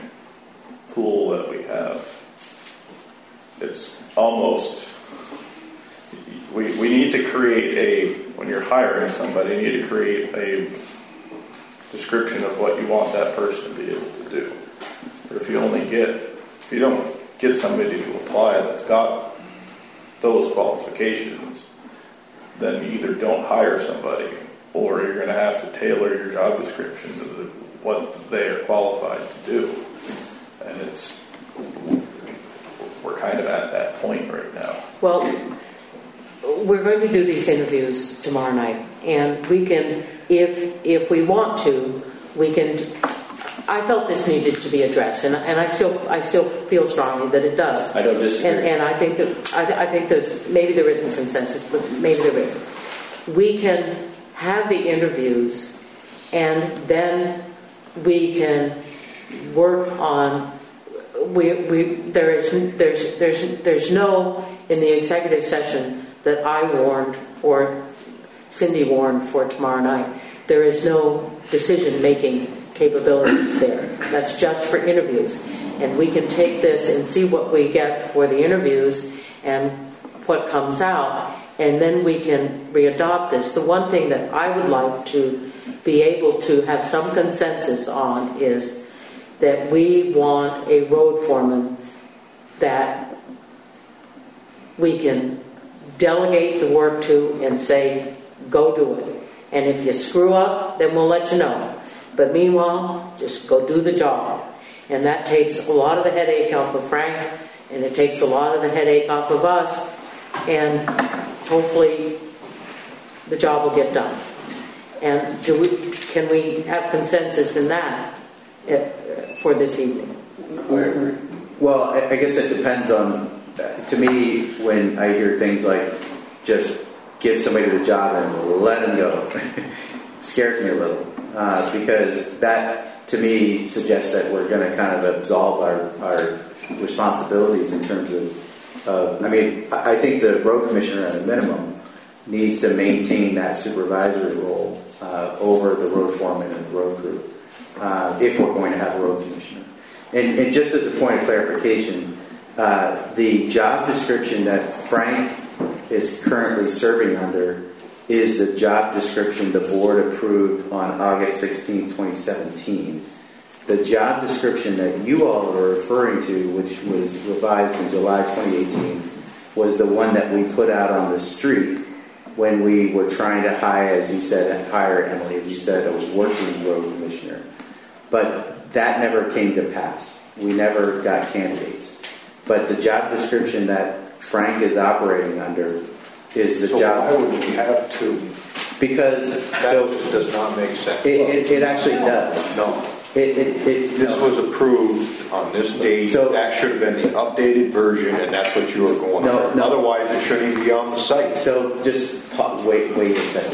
C: pool that we have, it's almost, we, we need to create a, when you're hiring somebody, you need to create a description of what you want that person to be able to do. But if you only get, if you don't get somebody to apply that's got those qualifications, then you either don't hire somebody, or you're going to have to tailor your job description to the, what they are qualified to do. And it's, we're kind of at that point right now.
A: Well, we're going to do these interviews tomorrow night, and we can, if if we want to, we can. I felt this needed to be addressed, and, and I still I still feel strongly that it does.
F: I don't disagree.
A: And, and I think that I, I think that maybe there isn't consensus, but maybe there is. We can have the interviews, and then we can work on. We we there is there's there's there's no in the executive session that I warned or Cindy warned for tomorrow night. There is no decision making capabilities there. That's just for interviews. And we can take this and see what we get for the interviews and what comes out, and then we can readopt this. The one thing that I would like to be able to have some consensus on is that we want a road foreman that we can delegate the work to and say, go do it. And if you screw up, then we'll let you know. But meanwhile, just go do the job. And that takes a lot of the headache off of Frank, and it takes a lot of the headache off of us, and hopefully the job will get done. And do we, can we have consensus in that uh, for this evening?
D: Well, I I guess it depends on, to me, when I hear things like just give somebody the job and let them go, scares me a little. Uh, because that, to me, suggests that we're going to kind of absolve our, our responsibilities in terms of, uh, I mean, I I think the road commissioner at a minimum needs to maintain that supervisory role uh, over the road foreman and the road crew, uh, if we're going to have a road commissioner. And, and just as a point of clarification, uh, the job description that Frank is currently serving under is the job description the board approved on August sixteenth, twenty seventeen. The job description that you all are referring to, which was revised in July twenty eighteen, was the one that we put out on the street when we were trying to hire, as you said, hire Emily, as you said, a working road commissioner. But that never came to pass. We never got candidates. But the job description that Frank is operating under is the
E: So
D: job.
E: why would we have to?
D: Because
E: That
D: so
E: just does not make sense.
D: it, it, it actually does.
E: No.
D: It, it, it,
E: This
D: no.
E: was approved on this date.
D: So-
E: That should have been the updated version, and that's what you were going
D: No,
E: for.
D: no.
E: Otherwise, it shouldn't even be on the site.
D: So just pa- wait, wait a second,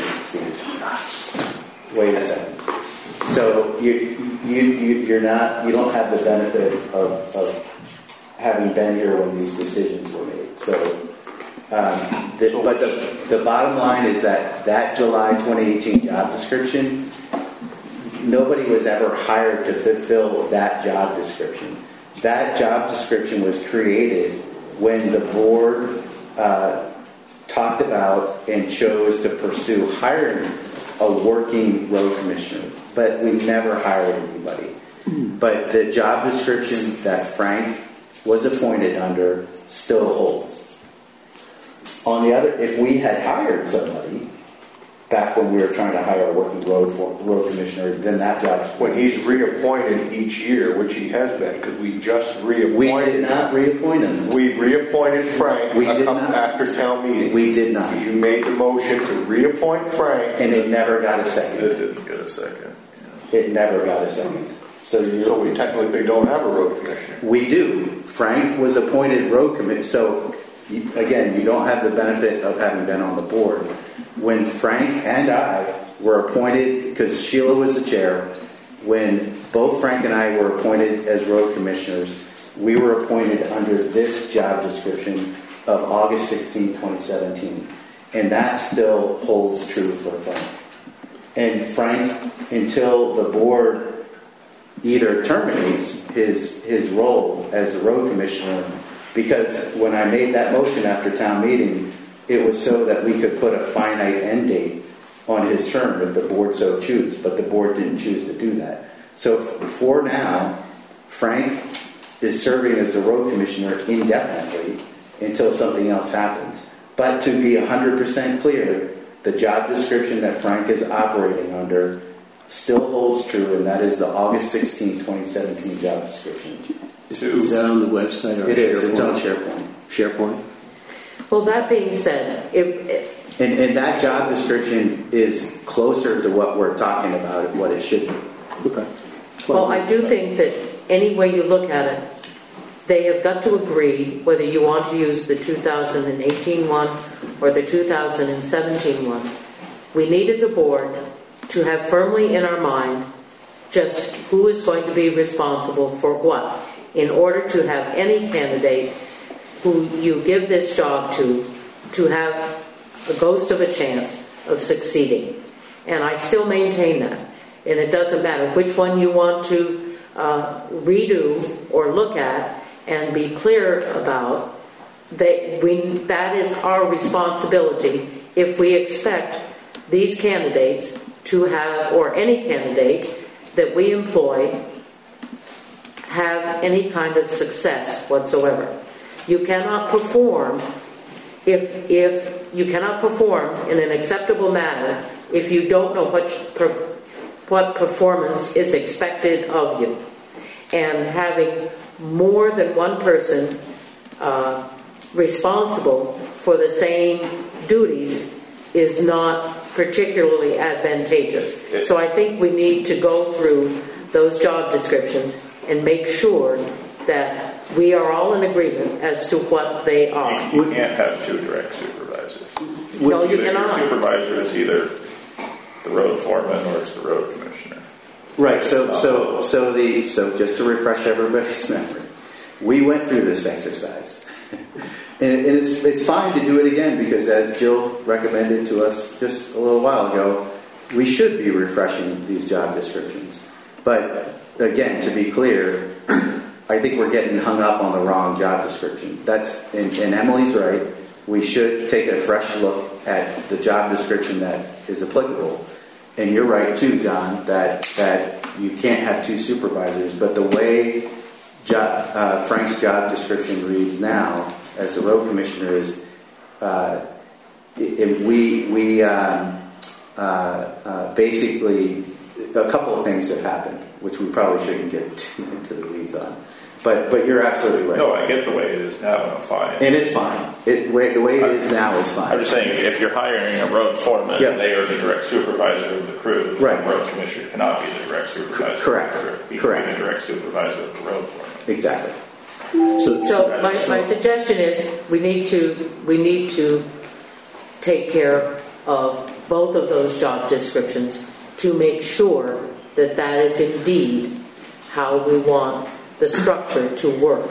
D: Steve. Wait a second. So you, you, you, you're not, you don't have the benefit of, of having been here when these decisions were made. So, um, the, but the, the bottom line is that that July twenty eighteen job description, nobody was ever hired to fulfill that job description. That job description was created when the board uh, talked about and chose to pursue hiring a working road commissioner, but we never hired anybody. But the job description that Frank was appointed under still holds. On the other, if we had hired somebody back when we were trying to hire a working road for, road commissioner, then that job.
E: When he's reappointed each year, which he has been, because we just reappointed.
D: We did not reappoint him.
E: We reappointed Frank
D: We
E: a
D: did
E: couple
D: not.
E: after town meeting.
D: We did not.
E: You made the motion to reappoint Frank,
D: And it never got a
C: It
D: second.
C: didn't get a second.
D: It never got a second. So, you're,
E: so we technically don't have a road commissioner.
D: we do. Frank was appointed road commissioner. So, you, again, you don't have the benefit of having been on the board. When Frank and I were appointed, because Sheila was the chair, when both Frank and I were appointed as road commissioners, we were appointed under this job description of August sixteenth, twenty seventeen. And that still holds true for Frank. And Frank, until the board either terminates his his role as a road commissioner, because when I made that motion after town meeting, it was so that we could put a finite end date on his term if the board so choose, but the board didn't choose to do that. So f- for now, Frank is serving as a road commissioner indefinitely until something else happens. But to be one hundred percent clear, the job description that Frank is operating under still holds true, and that is the August sixteenth, twenty seventeen job description.
F: Is, is that on the website or
D: It is. It's on
F: SharePoint?
D: SharePoint.
F: SharePoint?
A: Well, that being said, if, if,
D: And, and that job description is closer to what we're talking about, what it should be.
F: Okay.
A: well, I do think that any way you look at it, they have got to agree whether you want to use the two thousand eighteen one or the two thousand seventeen one. We need as a board to have firmly in our mind just who is going to be responsible for what, in order to have any candidate who you give this job to, to have a ghost of a chance of succeeding. And I still maintain that. And it doesn't matter which one you want to uh, redo or look at and be clear about. They, we, that is our responsibility if we expect these candidates to have, or any candidate that we employ, have any kind of success whatsoever. You cannot perform if if you cannot perform in an acceptable manner if you don't know what per, what performance is expected of you. And having more than one person uh, responsible for the same duties is not particularly advantageous. So I think we need to go through those job descriptions and make sure that we are all in agreement as to what they are.
C: You, you can't have two direct supervisors.
A: No, you
C: Either your
A: cannot.
C: supervisor is either the road foreman or it's the road commissioner.
D: Right. So, so, so the so just to refresh everybody's memory, we went through this exercise, and, and it's it's fine to do it again because, as Jill recommended to us just a little while ago, we should be refreshing these job descriptions. But again, to be clear, I think we're getting hung up on the wrong job description. That's and, and Emily's right. We should take a fresh look at the job description that is applicable. And you're right too, John, that that you can't have two supervisors. But the way job, uh, Frank's job description reads now, as the road commissioner, is uh, it, we we um, uh, uh, basically a couple of things have happened, which we probably shouldn't get too into the weeds on. But but you're absolutely right.
C: No, I get the way it is now, and I'm fine.
D: And it's fine. It way, the way it is now is fine.
C: I'm just saying, if you're hiring a road foreman,
D: Yeah.
C: they are the direct supervisor of the crew.
D: Right.
C: The road commissioner cannot be the direct supervisor.
D: Correct.
C: Of the crew. He
D: Correct.
C: can be the direct supervisor of the road foreman.
D: Exactly.
H: So,
A: So my, my suggestion is we need to we need to take care of both of those job descriptions to make sure that that is indeed how we want the structure to work.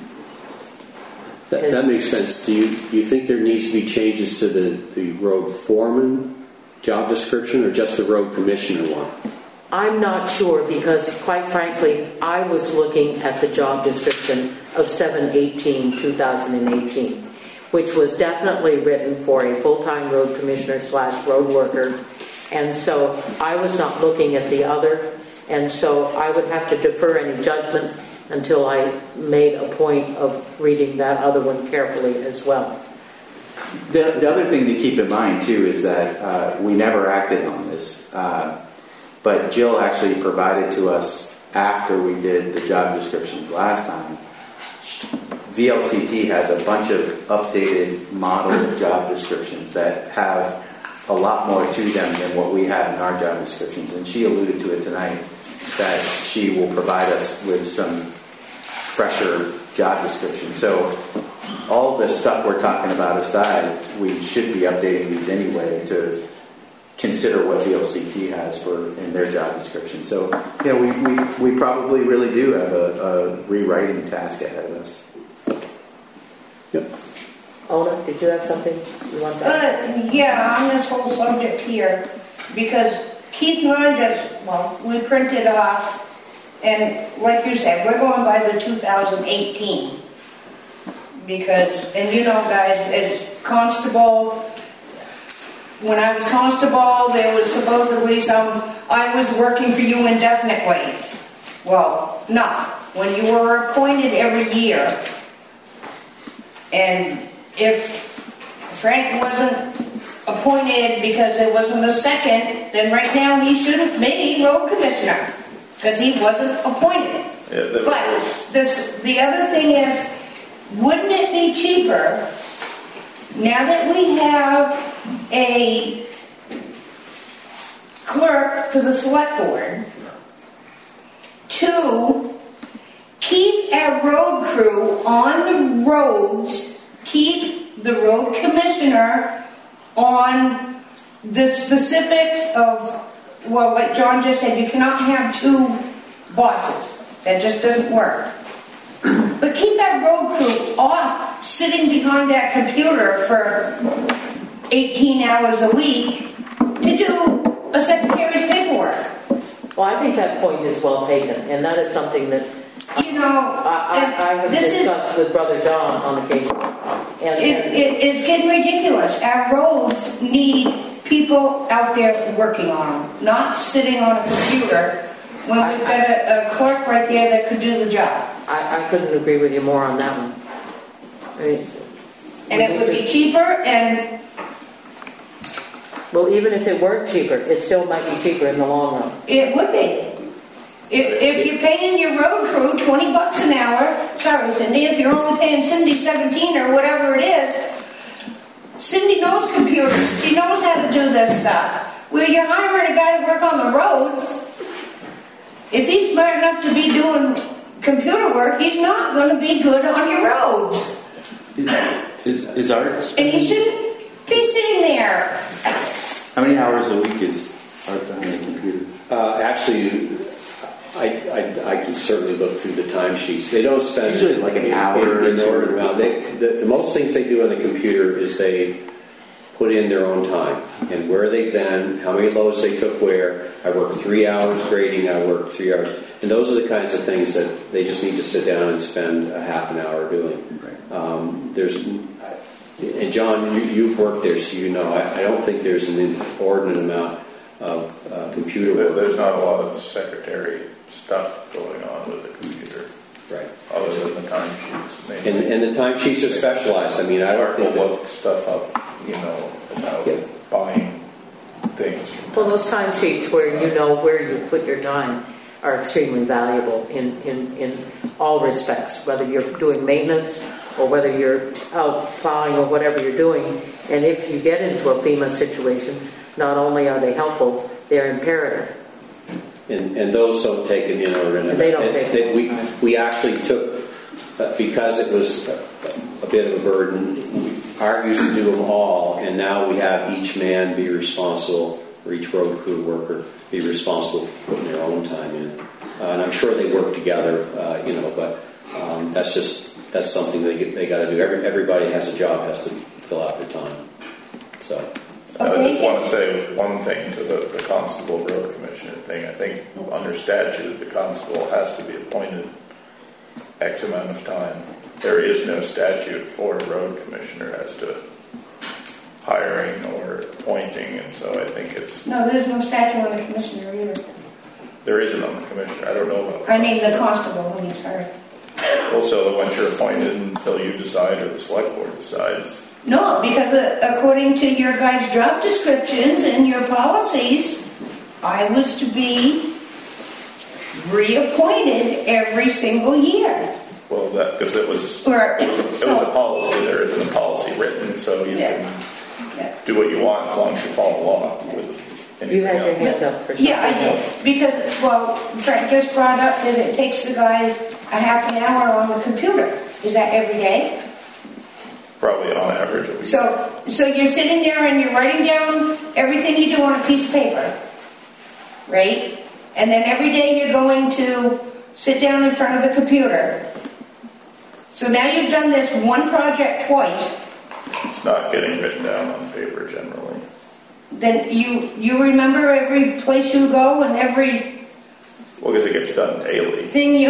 F: That, that makes sense. Do you, do you think there needs to be changes to the, the road foreman job description or just the road commissioner one?
A: I'm not sure because, quite frankly, I was looking at the job description of seven eighteen twenty eighteen, which was definitely written for a full-time road commissioner slash road worker, and so I was not looking at the other, and so I would have to defer any judgment until I made a point of reading that other one carefully as well.
D: The, the other thing to keep in mind too is that uh, we never acted on this, uh, but Jill actually provided to us after we did the job descriptions last time. V L C T has a bunch of updated model job descriptions that have a lot more to them than what we have in our job descriptions, and she alluded to it tonight that she will provide us with some fresher job descriptions. So all the stuff we're talking about aside, we should be updating these anyway to consider what V L C T has for in their job description. So, you know, we, we, we probably really do have a, a rewriting task ahead of us.
F: Yep.
A: Ona, did you have something you want to add?
B: Uh, yeah, on this whole subject here, because Keith and I just, well, we printed off, and like you said, we're going by the two thousand eighteen. Because, and you know guys, as constable, when I was constable, there was supposedly some, I was working for you indefinitely. Well, no. When you were appointed every year, and if Frank wasn't appointed because there wasn't a second, then right now he shouldn't be road commissioner because he wasn't appointed.
C: Yeah, that
B: but
C: was-
B: this, the other thing is, wouldn't it be cheaper now that we have a clerk for the select board to keep our road crew on the roads, keep the road commissioner on the specifics of, well, like John just said, you cannot have two bosses. That just doesn't work. But keep that road crew off sitting behind that computer for eighteen hours a week to do a secretary's paperwork.
A: Well, I think that point is well taken, and that is something that
B: You know,
A: I, I, I have
B: this is,
A: discussed with Brother John on occasion. And,
B: it,
A: and
B: it, it's getting ridiculous. Our roads need people out there working on them, not sitting on a computer when we've got a, a clerk right there that could do the job.
A: I, I couldn't agree with you more on that one. I mean,
B: And it would be cheaper, and
A: well, even if it were cheaper, it still might be cheaper in the long run.
B: it would be. If, if you're paying your road crew twenty bucks an hour, sorry Cindy, if you're only paying Cindy seventeen or whatever it is, Cindy knows computers, she knows how to do this stuff. Where you're hiring a guy to work on the roads, if he's smart enough to be doing computer work, he's not going to be good on your roads.
D: Is, is our
B: And he
D: spending,
B: shouldn't be sitting there.
D: how many hours a week is our on the computer?
F: Uh, actually, I, I, I can certainly look through the timesheets. They don't spend
D: Usually like an hour or
F: an
D: two.
F: inordinate amount. They, the, the most things they do on the computer is they put in their own time and where they've been, how many loads they took where. I worked three hours grading, I worked three hours. And those are the kinds of things that they just need to sit down and spend a half an hour doing.
D: Right.
F: Um, there's, and John, you, you've worked there, so you know, I, I don't think there's an inordinate amount of uh, computer
C: There-
F: work.
C: There's not a lot of secretary stuff going on with the computer,
F: Right.
C: other than the timesheets.
F: And,
C: Maybe
F: and the timesheets are specialized. I mean, I don't
C: Mark
F: think
C: will
F: that,
C: look stuff up, you know, about
F: Yeah.
C: buying things. from
A: Well, those timesheets where you know where you put your time are extremely valuable in, in, in all respects, whether you're doing maintenance or whether you're out plowing or whatever you're doing. And if you get into a FEMA situation, not only are they helpful, they're imperative.
F: and, and those don't take an inordinate.
A: They don't
F: and-
A: take
F: and We, we actually took, uh, because it was a, a bit of a burden, we, Art used to do them all, and now we have each man be responsible, or each road crew worker be responsible for putting their own time in. Uh, and I'm sure they work together, uh, you know, but um, that's just, that's something they, get, they got to do. Every, everybody has a job, has to fill out their time. So.
C: I
B: Okay.
C: just want to say one thing to the, the constable road commissioner thing. I think under statute, the constable has to be appointed X amount of time. There is no statute for a road commissioner as to hiring or appointing, and so I think it's,
B: No, there's no statute on the commissioner either.
C: there isn't on the commissioner. I don't know about the
B: I mean, the
C: constable.
B: constable, I mean, sorry.
C: Also, once you're appointed until you decide or the select board decides,
B: No, because uh, according to your guys' job descriptions and your policies, I was to be reappointed every single year.
C: well, that, because it was,
B: Or,
C: it was a
B: so,
C: policy, there isn't a policy written, so you
B: Yeah.
C: can
B: yeah.
C: do what you want as long as you follow law with anything
A: You had your
C: else.
A: hand up for something
B: Yeah, I
A: else.
B: did, because, well, Frank just brought up that it takes the guys a half an hour on the computer. Is that every day?
C: Probably on average a week.
B: So, so you're sitting there and you're writing down everything you do on a piece of paper, right? And then every day you're going to sit down in front of the computer. So now you've done this one project twice,
C: It's not getting written down on paper generally.
B: then you, you remember every place you go and every
C: Well, because it gets done daily.
B: thing you...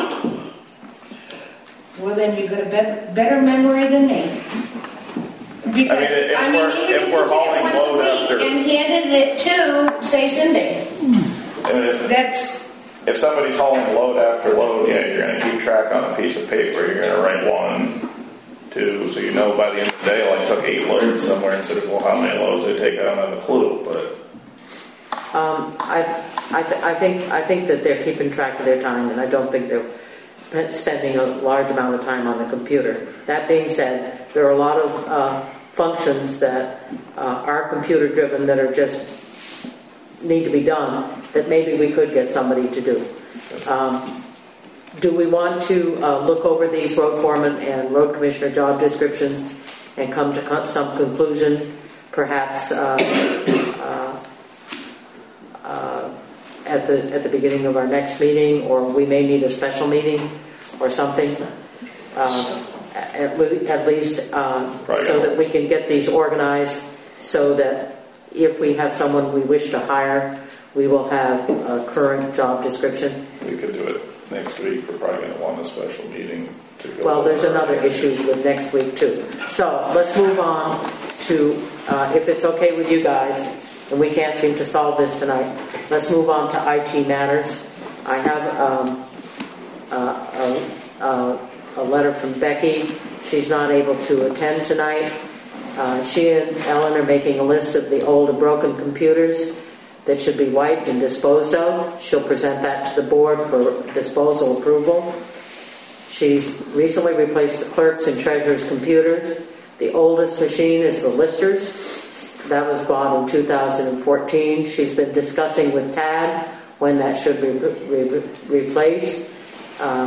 B: Well, then you got a bet- better memory than me. Because,
C: I mean, if
B: I mean,
C: we're-
B: even
C: if
B: if
C: we're
B: you did it
C: hauling
B: once a
C: load
B: week
C: after-
B: and handed it to, say, Cindy,
C: And if,
B: that's...
C: if somebody's hauling load after load, yeah, you're going to keep track on a piece of paper. You're going to write one, two, so you know by the end of the day, like, took eight loads somewhere instead of, well, how many loads they take, I don't have a clue, but
A: Um, I, I, th- I think, I think that they're keeping track of their time, and I don't think they're pe- spending a large amount of time on the computer. That being said, there are a lot of uh, functions that uh, are computer-driven that are just need to be done that maybe we could get somebody to do. Um, do we want to uh, look over these road foreman and road commissioner job descriptions and come to con- some conclusion, perhaps? Uh, uh, Uh, at the at the beginning of our next meeting, or we may need a special meeting or something, uh, at, le- at least uh, so that we can get these organized, so that if we have someone we wish to hire, we will have a current job description.
C: we could do it next week. We're probably going to want a special meeting to go
A: Well, there's
C: over
A: another
C: it.
A: issue with next week too. So let's move on to, uh, if it's okay with you guys, and we can't seem to solve this tonight, let's move on to I T matters. I have um, uh, a, a, a letter from Becky. She's not able to attend tonight. Uh, she and Ellen are making a list of the old and broken computers that should be wiped and disposed of. She'll present that to the board for disposal approval. She's recently replaced the clerk's and treasurer's computers. The oldest machine is the listers. That was bought in two thousand fourteen. She's been discussing with Tad when that should be re- re- replaced. Uh,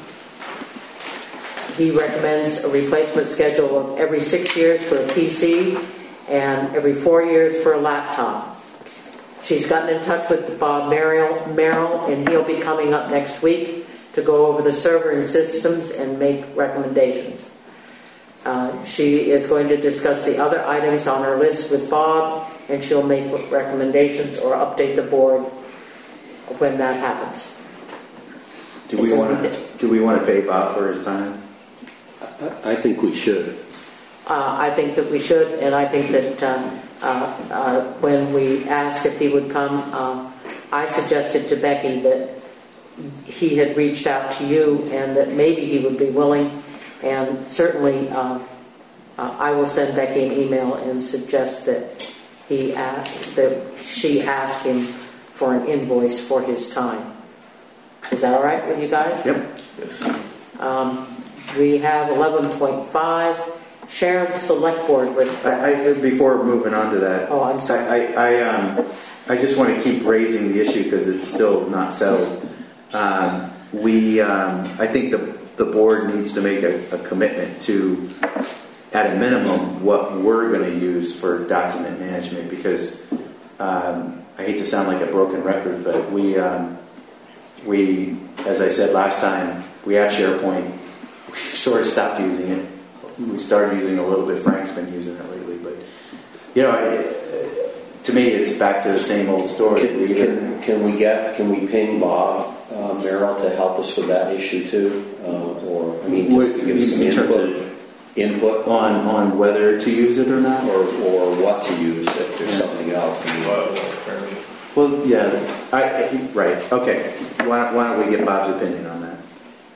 A: he recommends a replacement schedule of every six years for a P C and every four years for a laptop. She's gotten in touch with Bob Merrill, Merrill, and he'll be coming up next week to go over the server and systems and make recommendations. Uh, she is going to discuss the other items on her list with Bob, and she'll make recommendations or update the board when that happens.
D: Do we want to do we want to pay Bob for his time?
F: I I think we should.
A: Uh, I think that we should, and I think that uh, uh, uh, when we asked if he would come, uh, I suggested to Becky that he had reached out to you and that maybe he would be willing. And certainly, uh, uh, I will send Becky an email and suggest that he ask, that she ask him for an invoice for his time. Is that all right with you guys?
D: Yep.
A: Um, we have eleven point five, Sharon's select board request.
D: I, I, before moving on to that,
A: Oh, I'm sorry.
D: I, I, um, I just want to keep raising the issue because it's still not settled. Um, we, um, I think the the board needs to make a, a commitment to, at a minimum, what we're going to use for document management. Because um, I hate to sound like a broken record, but we, um, we, as I said last time, we have SharePoint. We sort of stopped using it. We started using it a little bit. Frank's been using it lately, but you know, it, to me, it's back to the same old story.
F: Can,
D: We either,
F: can, can we get, can we ping Bob uh, Merrill to help us with that issue too? Uh, or, I mean, just to give us some
D: in terms
F: input,
D: of-
F: input
D: on on whether to use it or not,
F: or, or what to use if there's
D: Yeah.
F: something else. I mean,
C: Well,
D: well, yeah, I, I right, okay. Why, why don't we get Bob's opinion on that?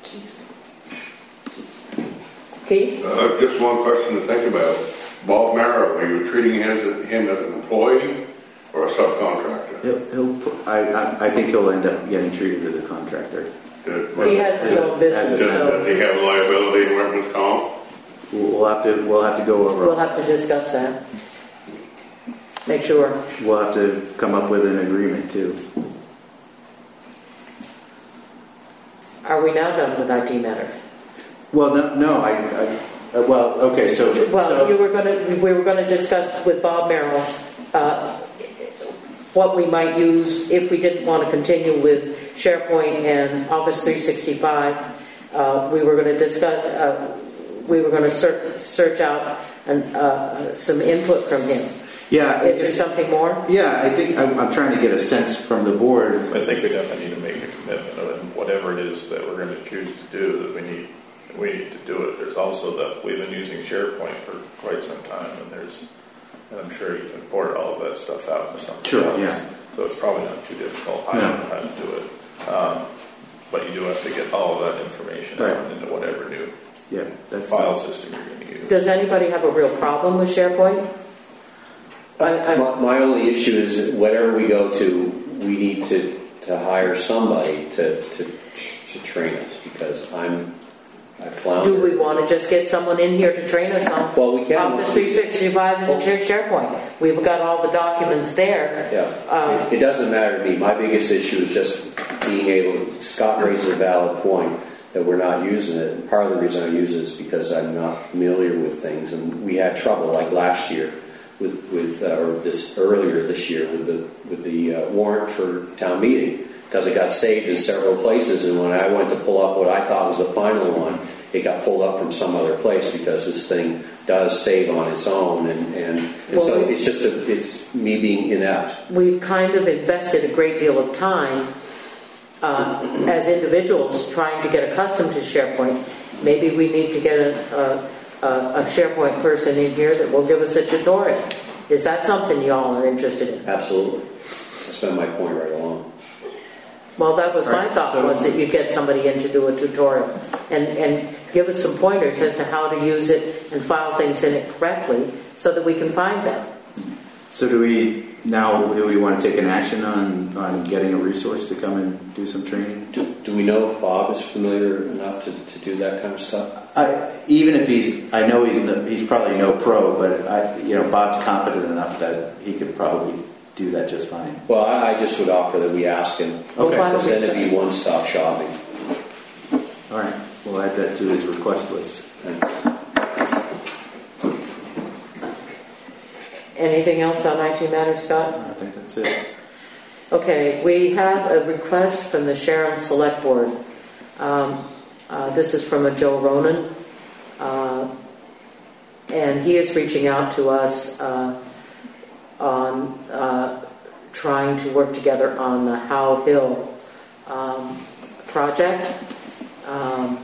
A: Keith?
I: Uh, just one question to think about. Bob Merrill, are you treating him as, him as an employee or a subcontractor?
D: He'll, he'll pu- I, I, I think he'll end up getting treated as a contractor.
I: Does,
A: He has his own business,
I: does, does
A: so
I: he have liability in workman's comp?
D: We'll, we'll have to we'll have to go over.
A: we'll have to discuss that. Make sure.
D: We'll have to come up with an agreement too.
A: Are we now done with I T matters?
D: Well, no, no, I, I uh, well, okay, so
A: Well,
D: so,
A: you were going to, we were going to discuss with Bob Merrill uh, what we might use if we didn't want to continue with SharePoint and Office three sixty-five. Uh, we were going to discuss, uh, we were going to search, search out an, uh, some input from him.
D: yeah,
A: Is there something more?
D: yeah. I think I'm, I'm trying to get a sense from the board.
C: I think we definitely need to make a commitment of whatever it is that we're going to choose to do, that we need, we need to do it. There's also that we've been using SharePoint for quite some time, and there's, and I'm sure you can import all of that stuff out into something
D: Sure,
C: else.
D: yeah.
C: So it's probably not too difficult. I
D: No.
C: don't know how to do it. Um, but you do have to get all of that information
D: Right.
C: out into whatever new
D: Yeah, that's
C: file system you're going to use.
A: Does anybody have a real problem with SharePoint? I, I,
F: my, my only issue is whatever we go to, we need to, to hire somebody to, to, to train us because I'm, I found.
A: do we want to just get someone in here to train us on
F: Well, we can.
A: Office three sixty-five and SharePoint? We've got all the documents there.
F: Yeah,
A: Um,
F: it, it doesn't matter to me. My biggest issue is just being able, Scott raises a valid point that we're not using it. And part of the reason I use it is because I'm not familiar with things. And we had trouble like last year with, with uh, or this earlier this year with the, with the uh, warrant for town meeting because it got saved in several places. And when I went to pull up what I thought was the final one, it got pulled up from some other place because this thing does save on its own. And, and, and
A: Well,
F: so it's just a, it's me being inept.
A: We've kind of invested a great deal of time uh, as individuals trying to get accustomed to SharePoint. Maybe we need to get a, a, a SharePoint person in here that will give us a tutorial. Is that something y'all are interested in?
F: Absolutely. That's been my point right along.
A: Well, that was my
D: Right,
A: thought,
D: so-
A: was that you get somebody in to do a tutorial and, and give us some pointers as to how to use it and file things in it correctly so that we can find them.
D: So do we now, do we want to take an action on, on getting a resource to come and do some training?
F: Do, do we know if Bob is familiar enough to, to do that kind of stuff?
D: I, even if he's, I know he's no, he's probably no pro, but I, you know, Bob's competent enough that he could probably do that just fine.
F: Well, I, I just would offer that we ask him.
D: Okay.
F: Because then it'd be one-stop shopping.
D: All right, we'll add that to his request list.
F: Thanks.
A: Anything else on I T matters, Scott?
D: I think that's it.
A: Okay, we have a request from the Sharon Select Board. Um, uh, this is from a Joe Ronan, uh, and he is reaching out to us uh, on uh, trying to work together on the Howe Hill um, project. Um,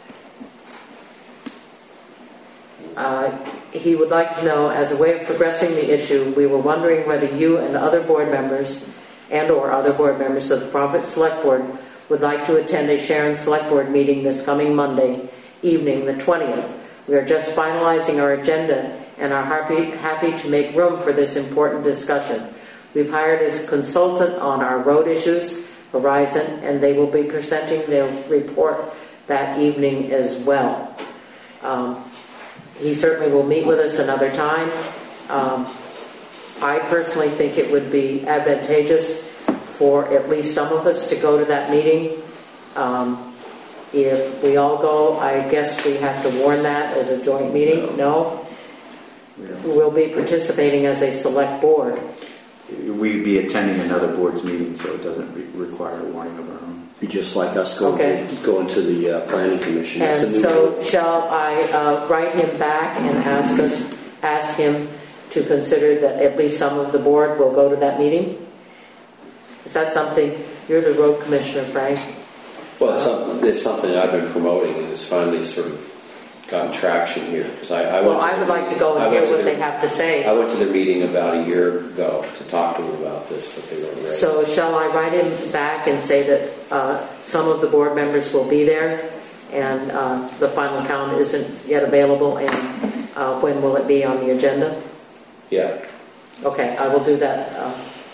A: uh, he would like to know, as a way of progressing the issue, we were wondering whether you and other board members and or other board members of the Profit Select Board would like to attend a Sharon Select Board meeting this coming Monday evening, the twentieth. We are just finalizing our agenda and are happy, happy to make room for this important discussion. We've hired a consultant on our road issues, Horizon, and they will be presenting their report that evening as well. Um, he certainly will meet with us another time. Um, I personally think it would be advantageous for at least some of us to go to that meeting. Um, if we all go, I guess we have to warn that as a joint meeting. No? We'll be participating as a select board.
D: We'd be attending another board's meeting, so it doesn't re- require a warning of our own.
F: Be just like us going,
A: Okay.
F: going to the uh, planning commission. That's
A: And
F: a new
A: so
F: one.
A: shall I uh, write him back and ask us, ask him to consider that at least some of the board will go to that meeting? Is that something, you're the road commissioner, Frank?
F: Well, it's something, it's something that I've been promoting, and it's finally sort of gotten traction here. Because I, I went
A: Well,
F: to
A: I
F: the
A: would like to
F: meeting-
A: go
F: I
A: and
F: went
A: hear
F: to
A: what
F: the-
A: they have to say.
F: I went to their meeting about a year ago to talk to them about this, but they weren't ready.
A: So shall I write him back and say that uh, some of the board members will be there and uh, the final count isn't yet available, and uh, when will it be on the agenda?
F: Yeah.
A: Okay, I will do that. Uh,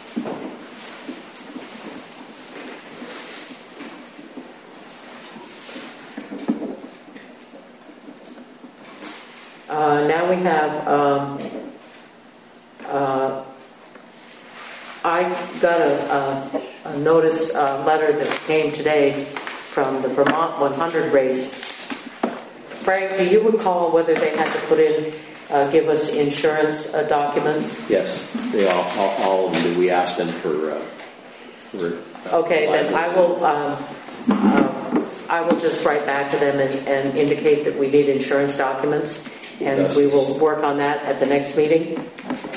A: uh, now we have um, uh, I got a, a, a notice uh, letter that came today from the Vermont one hundred race. Frank, do you recall whether they had to put in, uh, give us insurance uh, documents?
F: Yes, they all, all, all of them. did. We asked them for. Uh, for uh,
A: Okay, then I will. Um, um, I will just write back to them and, and indicate that we need insurance documents, and
F: Yes.
A: we will work on that at the next meeting.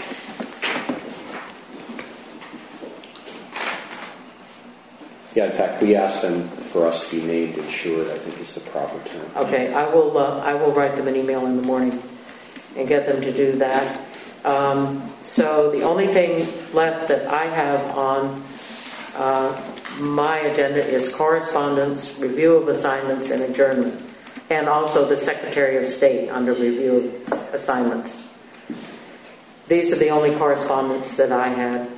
F: Yeah, in fact, we asked them for us to be named insured. I think is the proper term.
A: Okay, I will. Uh, I will write them an email in the morning and get them to do that. Um, so the only thing left that I have on uh, my agenda is correspondence, review of assignments, and adjournment, and also the Secretary of State under review of assignments. These are the only correspondence that I had.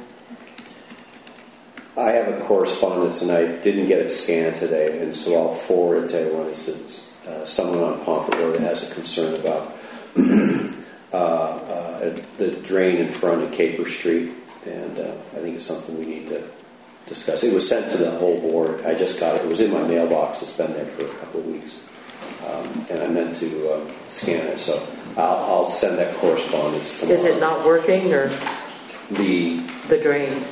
F: I have a correspondence, and I didn't get it scanned today, and so I'll forward it to everyone. It's uh, someone on Pomfret Road that has a concern about uh, uh, the drain in front of Caper Street, and uh, I think it's something we need to discuss. It was sent to the whole board. I just got it. It was in my mailbox. It's been there for a couple of weeks, um, and I meant to uh, scan it, so I'll, I'll send that correspondence tomorrow.
A: Is it not working, or
F: The
A: the drain?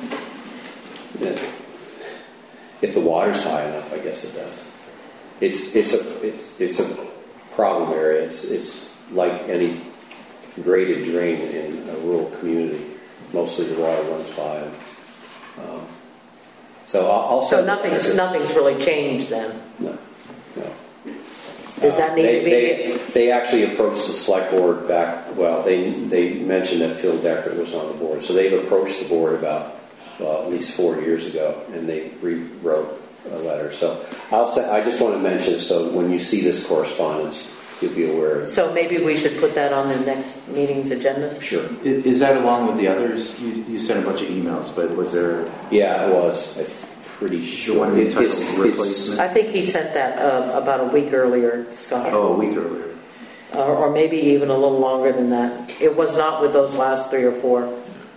F: If the water's high enough, I guess it does. It's it's a it's it's a problem area. It's it's like any graded drain in a rural community. Mostly the water runs by them. Um, so I'll, I'll
A: So
F: send
A: nothing's nothing's really changed then.
F: No, no.
A: Does that need
F: they,
A: to be?
F: They, they actually approached the select board back. Well, they they mentioned that Phil Decker was on the board, so they've approached the board about. Well, at least four years ago, and they rewrote a letter. So I'll say, I just want to mention, so when you see this correspondence, he'll be aware of.
A: So maybe we should put that on the next meeting's agenda?
F: Sure.
D: I- Is that along with the others? You, you sent a bunch of emails, but was there
F: Yeah, it was. I'm pretty sure.
D: one
F: It-
D: entitled
F: it's- it's-
D: replacement?
A: I think he sent that uh, about a week earlier, Scott.
D: Oh, a week earlier.
A: Uh, or maybe even a little longer than that. It was not with those last three or four.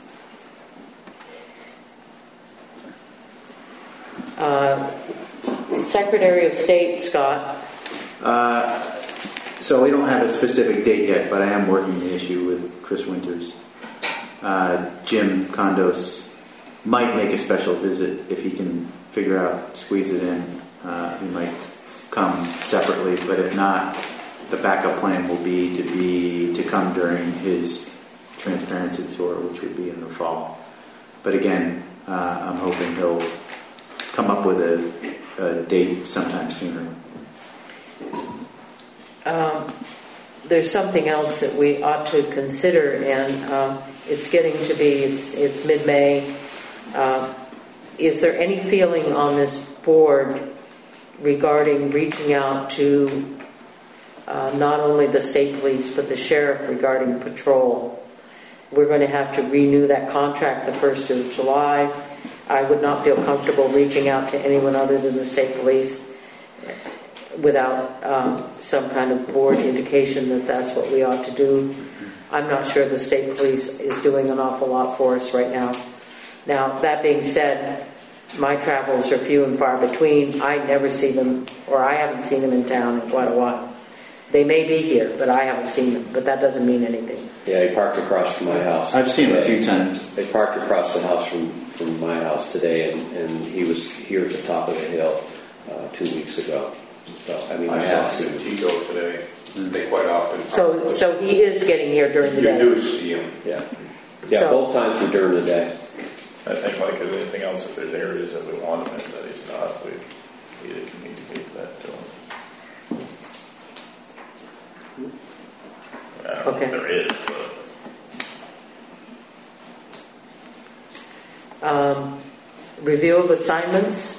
A: Uh, Secretary of State, Scott.
D: Uh, so we don't have a specific date yet, but I am working the issue with Chris Winters. Uh, Jim Condos might make a special visit if he can figure out, squeeze it in. Uh, he might come separately, but if not, the backup plan will be to be to come during his transparency tour, which would be in the fall. But again, uh, I'm hoping he'll come up with a, a date sometime sooner.
A: Um, there's something else that we ought to consider, and uh, it's getting to be, it's, it's mid-May. Uh, is there any feeling on this board regarding reaching out to uh, not only the state police but the sheriff regarding patrol? We're going to have to renew that contract the first of July. I would not feel comfortable reaching out to anyone other than the state police without um, some kind of board indication that that's what we ought to do. I'm not sure the state police is doing an awful lot for us right now. Now, that being said, my travels are few and far between. I never see them, or I haven't seen them in town in quite a while. They may be here, but I haven't seen them, but that doesn't mean anything.
F: Yeah, he parked across from my house.
D: I've seen him a
F: today.
D: few times.
F: They parked across the house from, from my house today, and, and he was here at the top of the hill uh, two weeks ago. So, I mean, I,
E: I
F: have
E: saw
F: seen
E: him
F: him.
E: in Tico today. They quite often.
A: So, so he is getting here during the
E: You
A: day.
E: do see him.
F: Yeah. Yeah,
A: So-
F: both times were during the day.
C: I think like with anything else, if there's areas that we want him in that he's not, we, we need to communicate that to him. I don't know
A: Okay.
C: if there is, but
A: Um, review of assignments.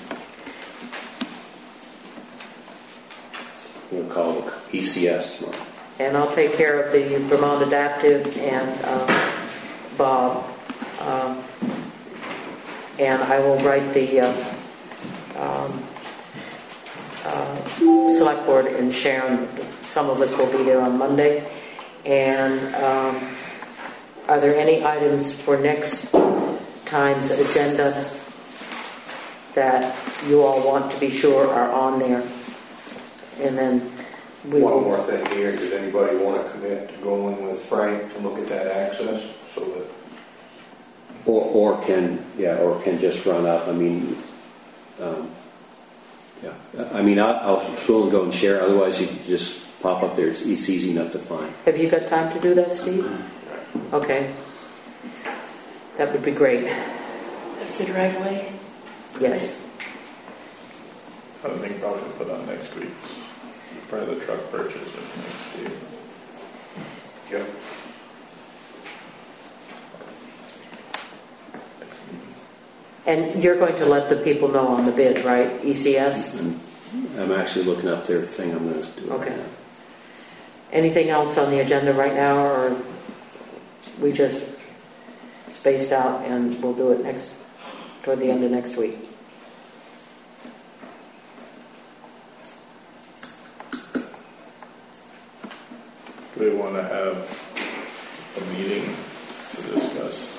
F: We'll call it E C S tomorrow.
A: And I'll take care of the Vermont Adaptive and um, Bob. Um, and I will write the uh, um, uh, select board and Sharon. Some of us will be there on Monday. And um, are there any items for next time's agenda that you all want to be sure are on there? And then we
J: One
A: will.
J: more thing here, does anybody want to commit to going with Frank to look at that access so that
F: Or, or can, yeah, or can just run up. I mean, um, yeah. I mean, I, I'll still go and share. Otherwise, you can just pop up there. It's, it's easy enough to find.
A: Have you got time to do that, Steve? Okay. That would be great.
G: That's the driveway.
A: Yes.
C: I think probably put on next week's, probably the truck purchase with next week.
J: Yep.
A: And you're going to let the people know on the bid, right? E C S?
F: And I'm actually looking up their thing. I'm going to do it.
A: Okay.
F: Right now.
A: Anything else on the agenda right now, or we just spaced out and we'll do it next, toward the end of next week?
C: Do we want to have a meeting to discuss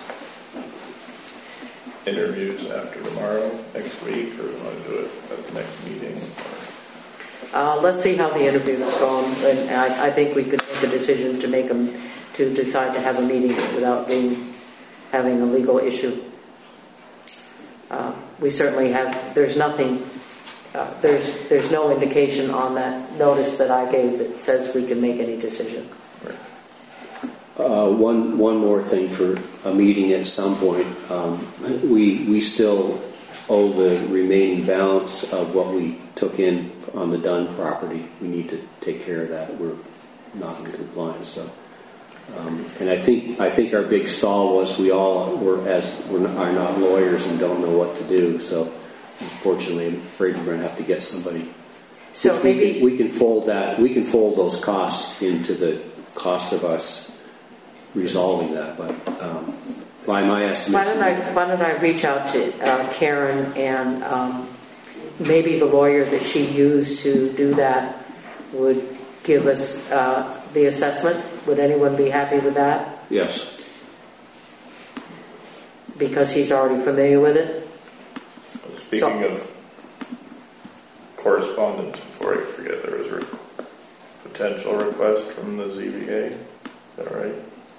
C: interviews after tomorrow, next week, or we want to do it at the next meeting?
A: Uh, let's see how the interview is going, and I, I think we could make a decision to make them, to decide to have a meeting without being, having a legal issue. Uh, we certainly have, there's nothing, uh, there's, there's no indication on that notice that I gave that says we can make any decision.
F: Uh, one one more thing for a meeting at some point. Um, we we still owe the remaining balance of what we took in on the Dunn property. We need to take care of that. We're not in compliance. So, um, and I think I think our big stall was we all were as we're not, are not lawyers and don't know what to do. So, unfortunately, I'm afraid we're going to have to get somebody
A: So
F: Which we
A: maybe.
F: can- We can fold that, we can fold those costs into the cost of us resolving that, but um, by my
A: Why
F: estimation.
A: don't I, why don't I reach out to uh, Karen and um, maybe the lawyer that she used to do that would give us uh, the assessment? Would anyone be happy with that?
F: Yes.
A: Because he's already familiar with it?
C: Speaking
A: So-
C: of correspondence, before I forget, there was a re- potential request from the Z B A. Is that right?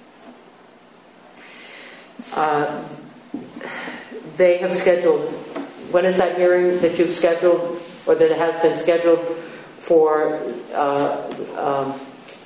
A: Uh, They have scheduled, when is that hearing that you've scheduled, or that has been scheduled for uh, um,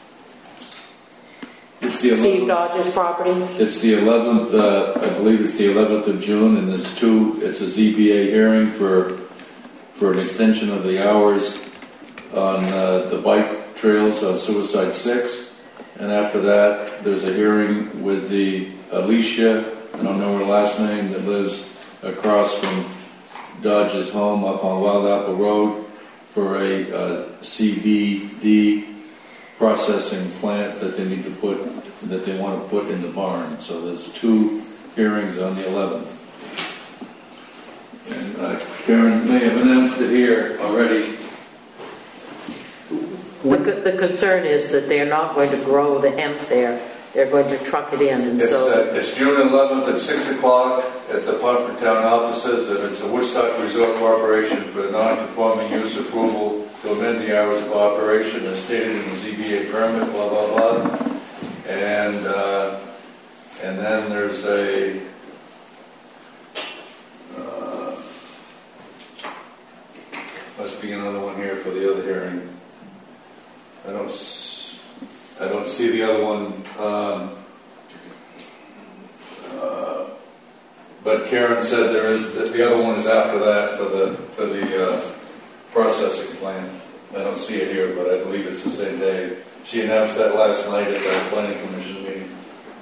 K: It's the
A: Steve
K: eleventh,
A: Dodge's property?
K: it's the eleventh, uh, I believe it's the eleventh of June, and there's two, it's a Z B A hearing for, for an extension of the hours on uh, the bike trails on Suicide Six. And after that, there's a hearing with the Alicia, I don't know her last name, that lives across from Dodge's home up on Wild Apple Road for a uh, C B D processing plant that they need to put, that they want to put in the barn. So there's two hearings on the eleventh. And uh, Karen may have announced it here already.
A: The, co- the concern is that they're not going to grow the hemp there. They're going to truck it in, and
K: It's,
A: so...
K: uh, it's June eleventh at six o'clock at the Puntford Town offices, and it's a Woodstock Resort Corporation for non-conforming use approval to amend the hours of operation as stated in the Z B A permit, blah, blah, blah. And, uh, and then there's a, uh, must be another one here for the other hearing. I don't, s- I don't see the other one. Um, uh, but Karen said there is, the, the other one is after that for the, for the uh, processing plant. I don't see it here, but I believe it's the same day. She announced that last night at the planning commission meeting.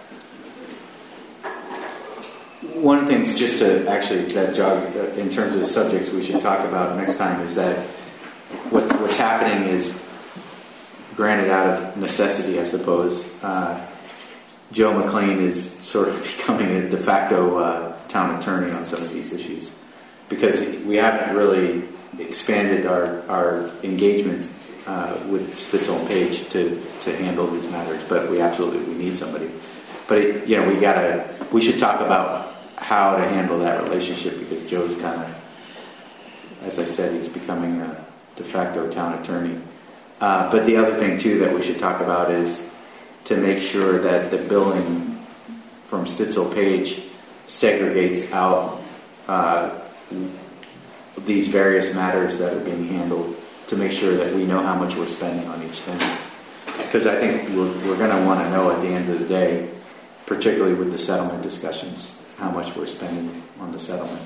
D: One of the things, just to actually that jog uh, in terms of the subjects we should talk about next time, is that what, what's happening is, granted out of necessity, I suppose, uh, Joe McLean is sort of becoming a de facto uh, town attorney on some of these issues, because we haven't really expanded our, our engagement uh, with Stitzel and Page to, to handle these matters, but we absolutely we need somebody. But it, you know, we gotta we should talk about how to handle that relationship, because Joe's kind of, as I said, he's becoming a de facto town attorney. Uh, but the other thing too that we should talk about is to make sure that the billing from Stitzel Page segregates out uh, these various matters that are being handled, to make sure that we know how much we're spending on each thing. Because I think we're, we're going to want to know at the end of the day, particularly with the settlement discussions, how much we're spending on the settlement.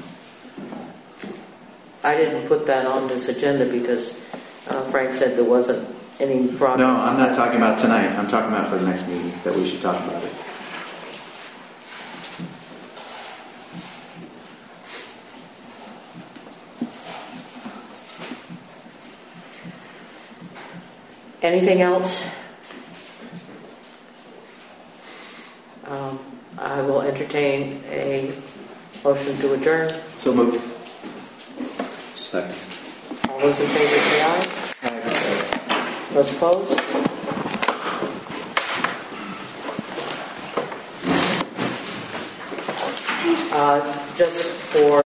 A: I didn't put that on this agenda because uh, Frank said there wasn't any progress.
D: No, I'm not talking about tonight. I'm talking about for the next meeting, that we should talk about it.
A: Anything else? Um, I will entertain a motion to adjourn.
D: So moved.
F: Second.
A: All those in favor say aye. Those opposed? Uh, just for